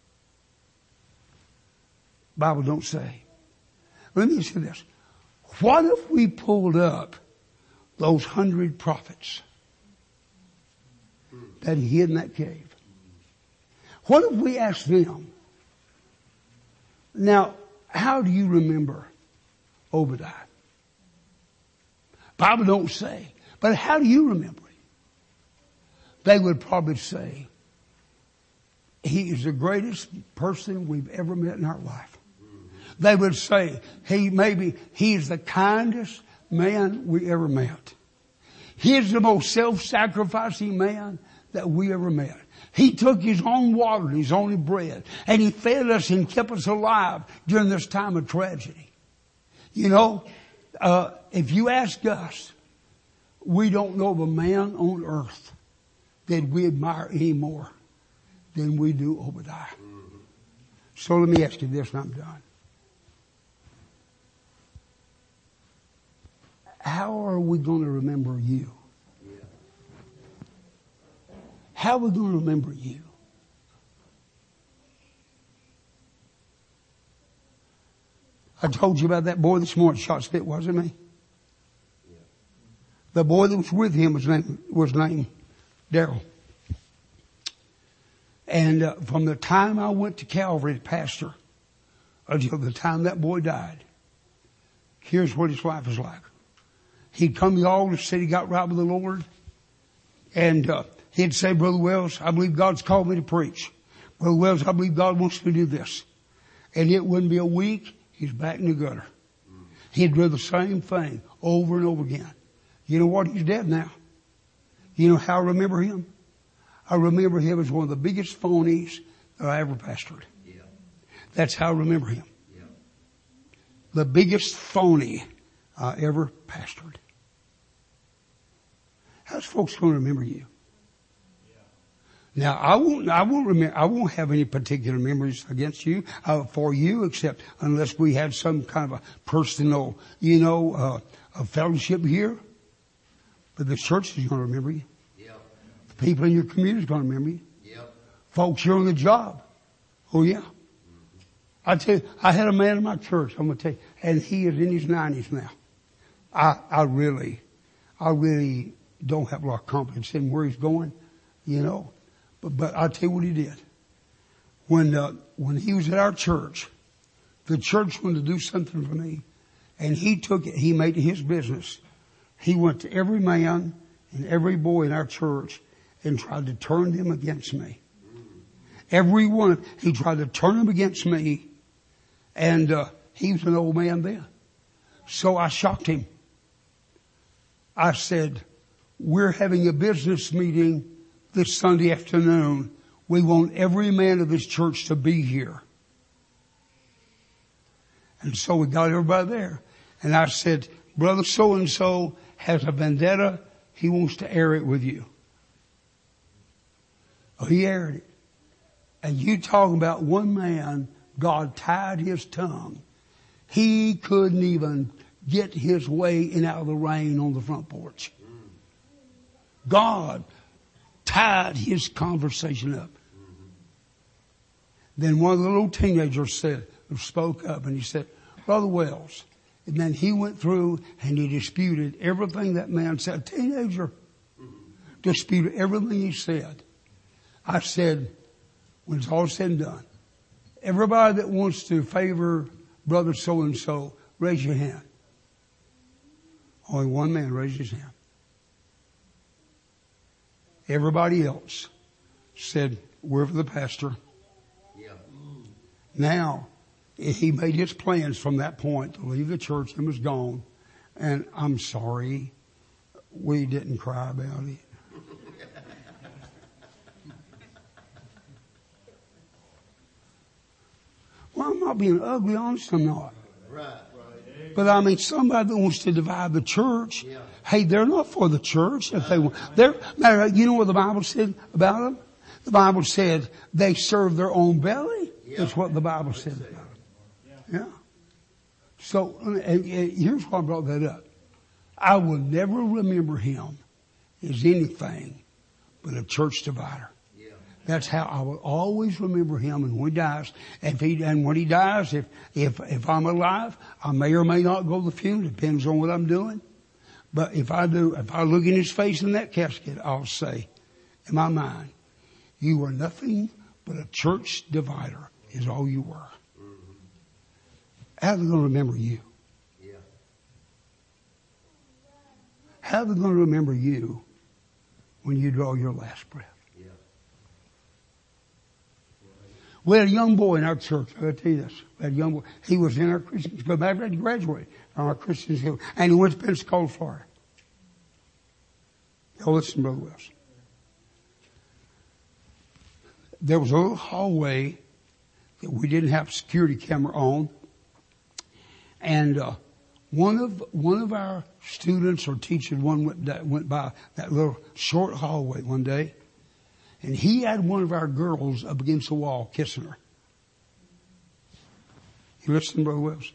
Bible don't say. Let me ask you this. What if we pulled up those hundred prophets that he hid in that cave? What if we asked them, now, how do you remember Obadiah? Bible don't say, but how do you remember him? They would probably say, he is the greatest person we've ever met in our life. They would say, he maybe, he's the kindest man we ever met. He's the most self-sacrificing man that we ever met. He took his own water and his own bread, and he fed us and kept us alive during this time of tragedy. You know, uh, if you ask us, we don't know of a man on earth that we admire any more than we do Obadiah. So let me ask you this and I'm done. How are we going to remember you? How are we going to remember you? I told you about that boy this morning, shot spit, wasn't he? The boy that was with him was named, was named Daryl. And uh, from the time I went to Calvary as pastor until the time that boy died, here's what his life was like. He'd come to the altar, said he got right with the Lord. And uh, he'd say, Brother Wells, I believe God's called me to preach. Brother Wells, I believe God wants me to do this. And it wouldn't be a week, he's back in the gutter. He'd do the same thing over and over again. You know what? He's dead now. You know how I remember him? I remember him as one of the biggest phonies that I ever pastored. Yeah. That's how I remember him. Yeah. The biggest phony I ever pastored. How's folks going to remember you? Yeah. Now, I won't, I won't remember, I won't have any particular memories against you, uh, for you, except unless we had some kind of a personal, you know, uh, a fellowship here. But the church is going to remember you. Yep. The people in your community is going to remember you. Yep. Folks, you're on the job. Oh yeah. Mm-hmm. I tell you, I had a man in my church, I'm going to tell you, and he is in his nineties now. I, I really, I really don't have a lot of confidence in where he's going, you know. But, but I'll tell you what he did. When, uh, when he was at our church, the church wanted to do something for me, and he took it, he made it his business. He went to every man and every boy in our church and tried to turn them against me. Every one, he tried to turn them against me, and uh, he was an old man then. So I shocked him. I said, we're having a business meeting this Sunday afternoon. We want every man of this church to be here. And so we got everybody there. And I said, brother so-and-so has a vendetta. He wants to air it with you. Oh, he aired it. And you talking about one man, God tied his tongue. He couldn't even get his way in out of the rain on the front porch. God tied his conversation up. Then one of the little teenagers said, spoke up and he said, Brother Wells. And then he went through and he disputed everything that man said. A teenager disputed everything he said. I said, when it's all said and done, everybody that wants to favor brother so-and-so, raise your hand. Only one man raised his hand. Everybody else said, we're for the pastor. Yeah. Now, he made his plans from that point to leave the church and was gone. And I'm sorry, we didn't cry about it. Well, I'm not being ugly, honest, I'm not. Right. Right. But I mean, somebody that wants to divide the church, Yeah. hey, they're not for the church. If they want, they're, matter, you know what the Bible said about them? The Bible said they serve their own belly. Yeah. That's what the Bible said about them. Yeah. So, and, and here's why I brought that up. I will never remember him as anything but a church divider. Yeah. That's how I will always remember him. And when he dies, if he, and when he dies, if, if, if I'm alive, I may or may not go to the funeral. Depends on what I'm doing. But if I do, if I look in his face in that casket, I'll say, in my mind, you were nothing but a church divider is all you were. Mm-hmm. How are they going to remember you? Yeah. How are they going to remember you when you draw your last breath? Yeah. We had a young boy in our church. I gotta tell you this. We had a young boy. He was in our Christian school. But he graduated from our Christian school. And he went to Pensacola, Florida. Now listen, Brother Wells. There was a little hallway that we didn't have a security camera on. And, uh, one of, one of our students or teachers, one went, that went by that little short hallway one day. And he had one of our girls up against the wall kissing her. You listen, Brother Wells?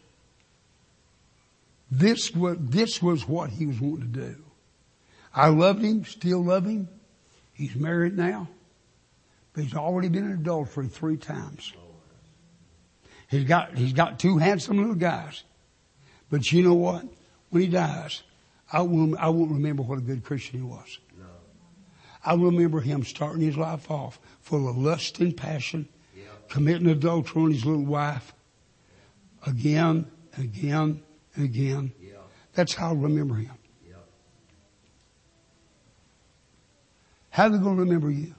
This was, this was what he was wanting to do. I loved him, still love him. He's married now. But he's already been in adultery three times. He's got, he's got two handsome little guys. But you know what? When he dies, I won't, I won't remember what a good Christian he was. No. I remember him starting his life off full of lust and passion, Yeah. committing adultery on his little wife again and again and again. Yeah. That's how I remember him. Yeah. How are they going to remember you?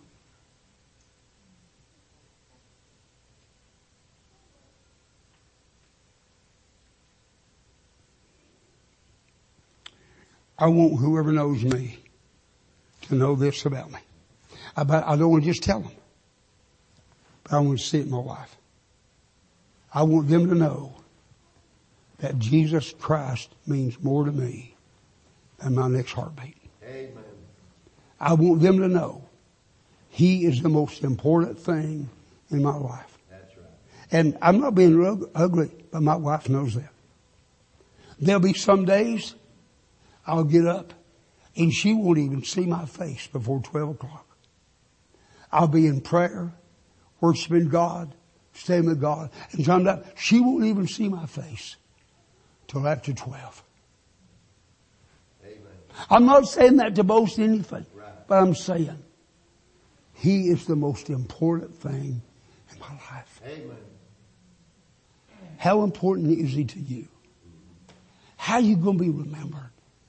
I want whoever knows me to know this about me. I, but I don't want to just tell them. But I want to see it in my life. I want them to know that Jesus Christ means more to me than my next heartbeat. Amen. I want them to know He is the most important thing in my life. That's right. And I'm not being rug- ugly, but my wife knows that. There'll be some days I'll get up and she won't even see my face before twelve o'clock. I'll be in prayer, worshiping God, staying with God. And sometimes she won't even see my face till after twelve. Amen. I'm not saying that to boast anything, Right. but I'm saying He is the most important thing in my life. Amen. How important is He to you? How are you going to be remembered?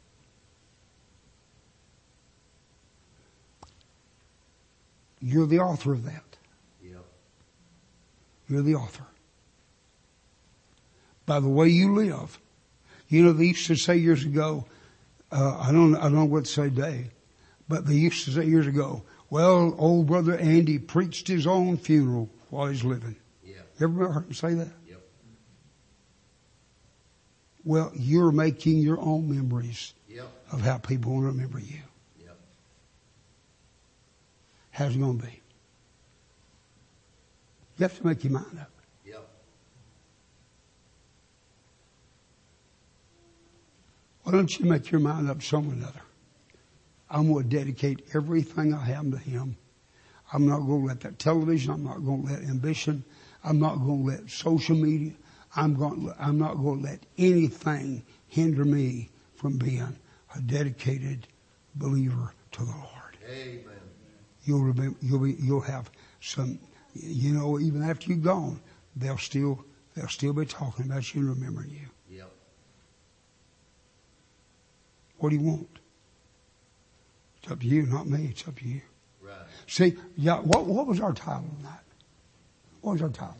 You're the author of that. Yep. You're the author. By the way you live. You know, they used to say years ago, uh, I don't, I don't know what to say today, but they used to say years ago, well, old brother Andy preached his own funeral while he's living. Yeah. You ever heard him say that? Yep. Well, you're making your own memories Yep. of how people want to remember you. Yep. How's it going to be? You have to make your mind up. Yep. Why don't you make your mind up to someone another? I'm going to dedicate everything I have to Him. I'm not going to let that television. I'm not going to let ambition. I'm not going to let social media. I'm going. I'm not going to let anything hinder me from being a dedicated believer to the Lord. Amen. You'll remember. You'll be. You'll have some. You know, even after you're gone, they'll still. They'll still be talking about you and remembering you. Yep. What do you want? It's up to you, not me. It's up to you. Right. See, yeah. What What was our title on that? What was our title?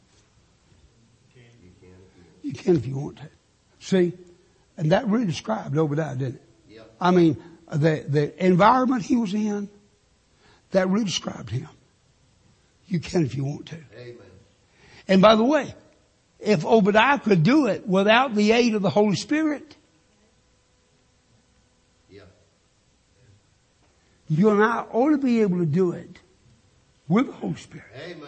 You can. You can if you want to. See, and that really described Obadiah, didn't it? Yep. I mean, the the environment he was in, that really described him. You can if you want to. Amen. And by the way, if Obadiah could do it without the aid of the Holy Spirit, Yep. you and I ought to be able to do it with the Holy Spirit. Amen.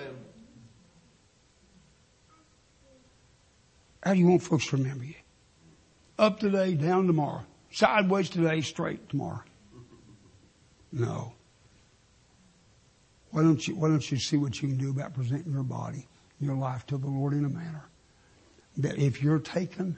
How do you want folks to remember you? Up today, down tomorrow. Sideways today, straight tomorrow. No. Why don't you, why don't you see what you can do about presenting your body, your life to the Lord in a manner that if you're taken,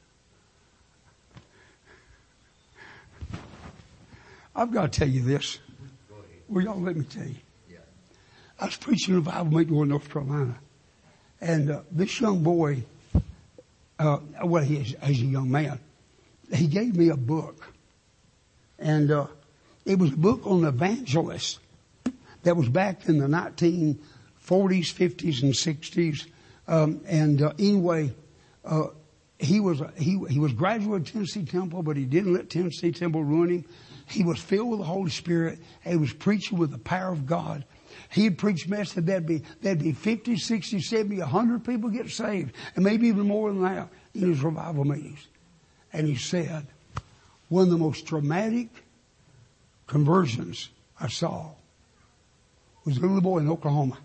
I've got to tell you this. Go ahead. Well, y'all let me tell you. Yeah. I was preaching a revival meeting in North Carolina. And uh, this young boy, uh, well, he's, he's a young man. He gave me a book. And uh, it was a book on evangelists that was back in the nineteen forties, fifties, and sixties. Um, and uh, anyway, uh, he was he he was graduate of Tennessee Temple, but he didn't let Tennessee Temple ruin him. He was filled with the Holy Spirit. He was preaching with the power of God. He'd preach message that'd be there'd be fifty, sixty, seventy, a hundred people get saved, and maybe even more than that in his revival meetings. And he said, one of the most dramatic conversions I saw was a little boy in Oklahoma.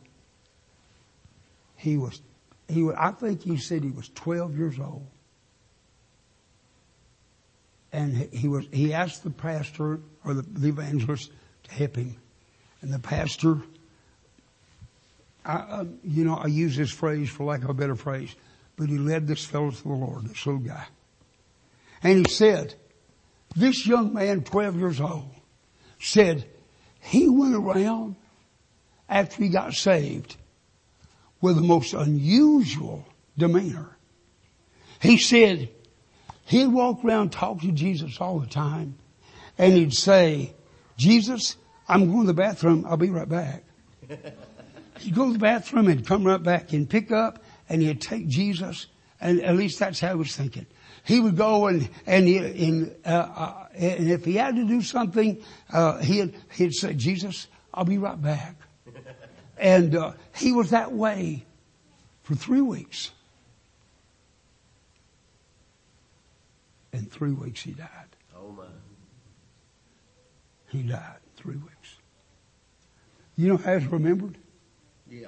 He was, he was, I think he said he was twelve years old. And he was, he asked the pastor or the, the evangelist to help him. And the pastor, I, I, you know, I use this phrase for lack of a better phrase, but he led this fellow to the Lord, this little guy. And he said, this young man, twelve years old, said he went around after he got saved with the most unusual demeanor. He said he'd walk around talking to Jesus all the time, and he'd say, Jesus, I'm going to the bathroom. I'll be right back. He'd go to the bathroom and come right back and pick up, and he'd take Jesus, and at least that's how he was thinking. He would go and and, he, and, uh, uh, and if he had to do something, uh, he'd he'd say, Jesus, I'll be right back. And uh, he was that way for three weeks. In three weeks he died. Oh my. He died in three weeks. You know how he's remembered? Yeah.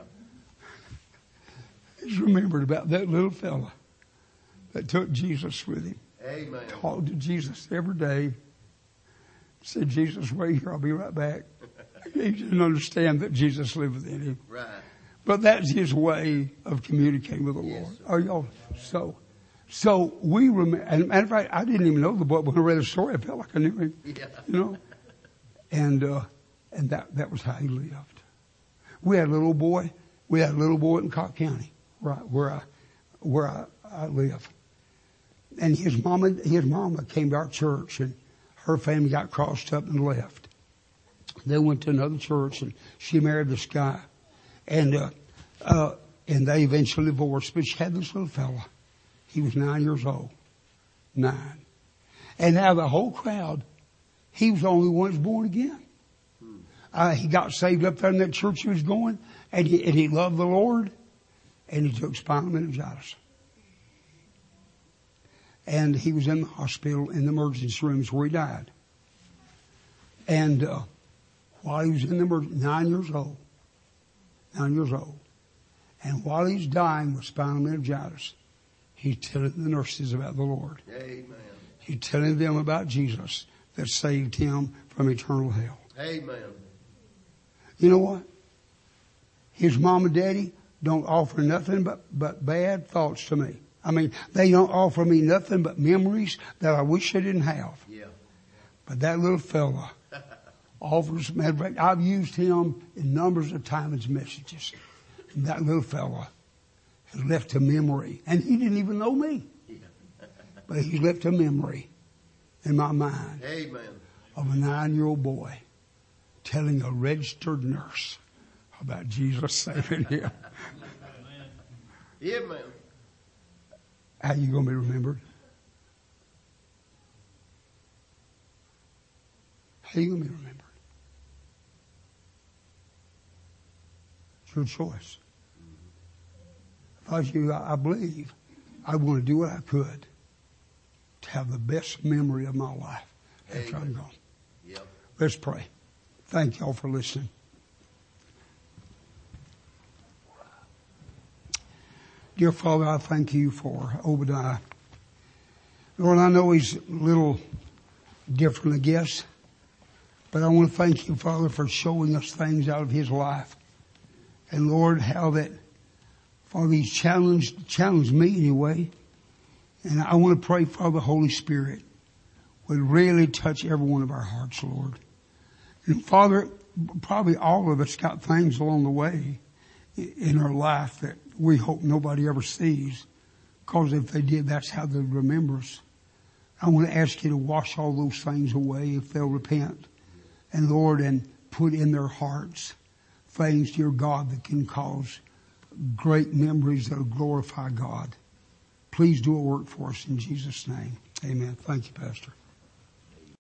He's remembered about that little fella that took Jesus with him. Amen. Talked to Jesus every day. Said, Jesus, wait here, I'll be right back. He didn't understand that Jesus lived within him. Right. But that's his way of communicating with the Yes. Lord. Are y'all? So, so we remember, and matter of fact, I didn't even know the boy. When I read the story, I felt like I knew him. Yeah. You know? And, uh, and that, that was how he lived. We had a little boy, we had a little boy in Cobb County, right, where I, where I, I live. And his mama, his mama came to our church, and her family got crossed up and left. They went to another church, and she married this guy. And, uh, uh, and they eventually divorced, but she had this little fella. He was nine years old. Nine. And out of the whole crowd, he was the only one that was born again. Uh, he got saved up there in that church he was going, and he, and he loved the Lord, and he took spinal meningitis. And he was in the hospital in the emergency rooms where he died. And uh, while he was in the emergency, nine years old, nine years old, and while he's dying with spinal meningitis, he's telling the nurses about the Lord. Amen. He's telling them about Jesus that saved him from eternal hell. Amen. You know what? His mom and daddy don't offer nothing but, but bad thoughts to me. I mean, they don't offer me nothing but memories that I wish I didn't have. Yeah. But that little fella offers, matter of fact, I've used him in numbers of times in messages. And that little fella has left a memory. And he didn't even know me. Yeah. But he's left a memory in my mind. Amen. Of a nine-year-old boy telling a registered nurse about Jesus saving him. Amen. How you going to be remembered? How you going to be remembered? It's your choice. If I was you, I believe I want to do what I could to have the best memory of my life after I'm gone. Yep. Let's pray. Thank y'all for listening. Dear Father, I thank you for Obadiah. Lord, I know he's a little different, I guess, but I want to thank you, Father, for showing us things out of his life. And Lord, how that, Father, he's challenged, challenged me anyway. And I want to pray, Father, the Holy Spirit would really touch every one of our hearts, Lord. And Father, probably all of us got things along the way in our life that we hope nobody ever sees. Because if they did, that's how they'd remember us. I want to ask you to wash all those things away if they'll repent. And Lord, and put in their hearts things, dear God, that can cause great memories that will glorify God. Please do a work for us in Jesus' name. Amen. Thank you, Pastor.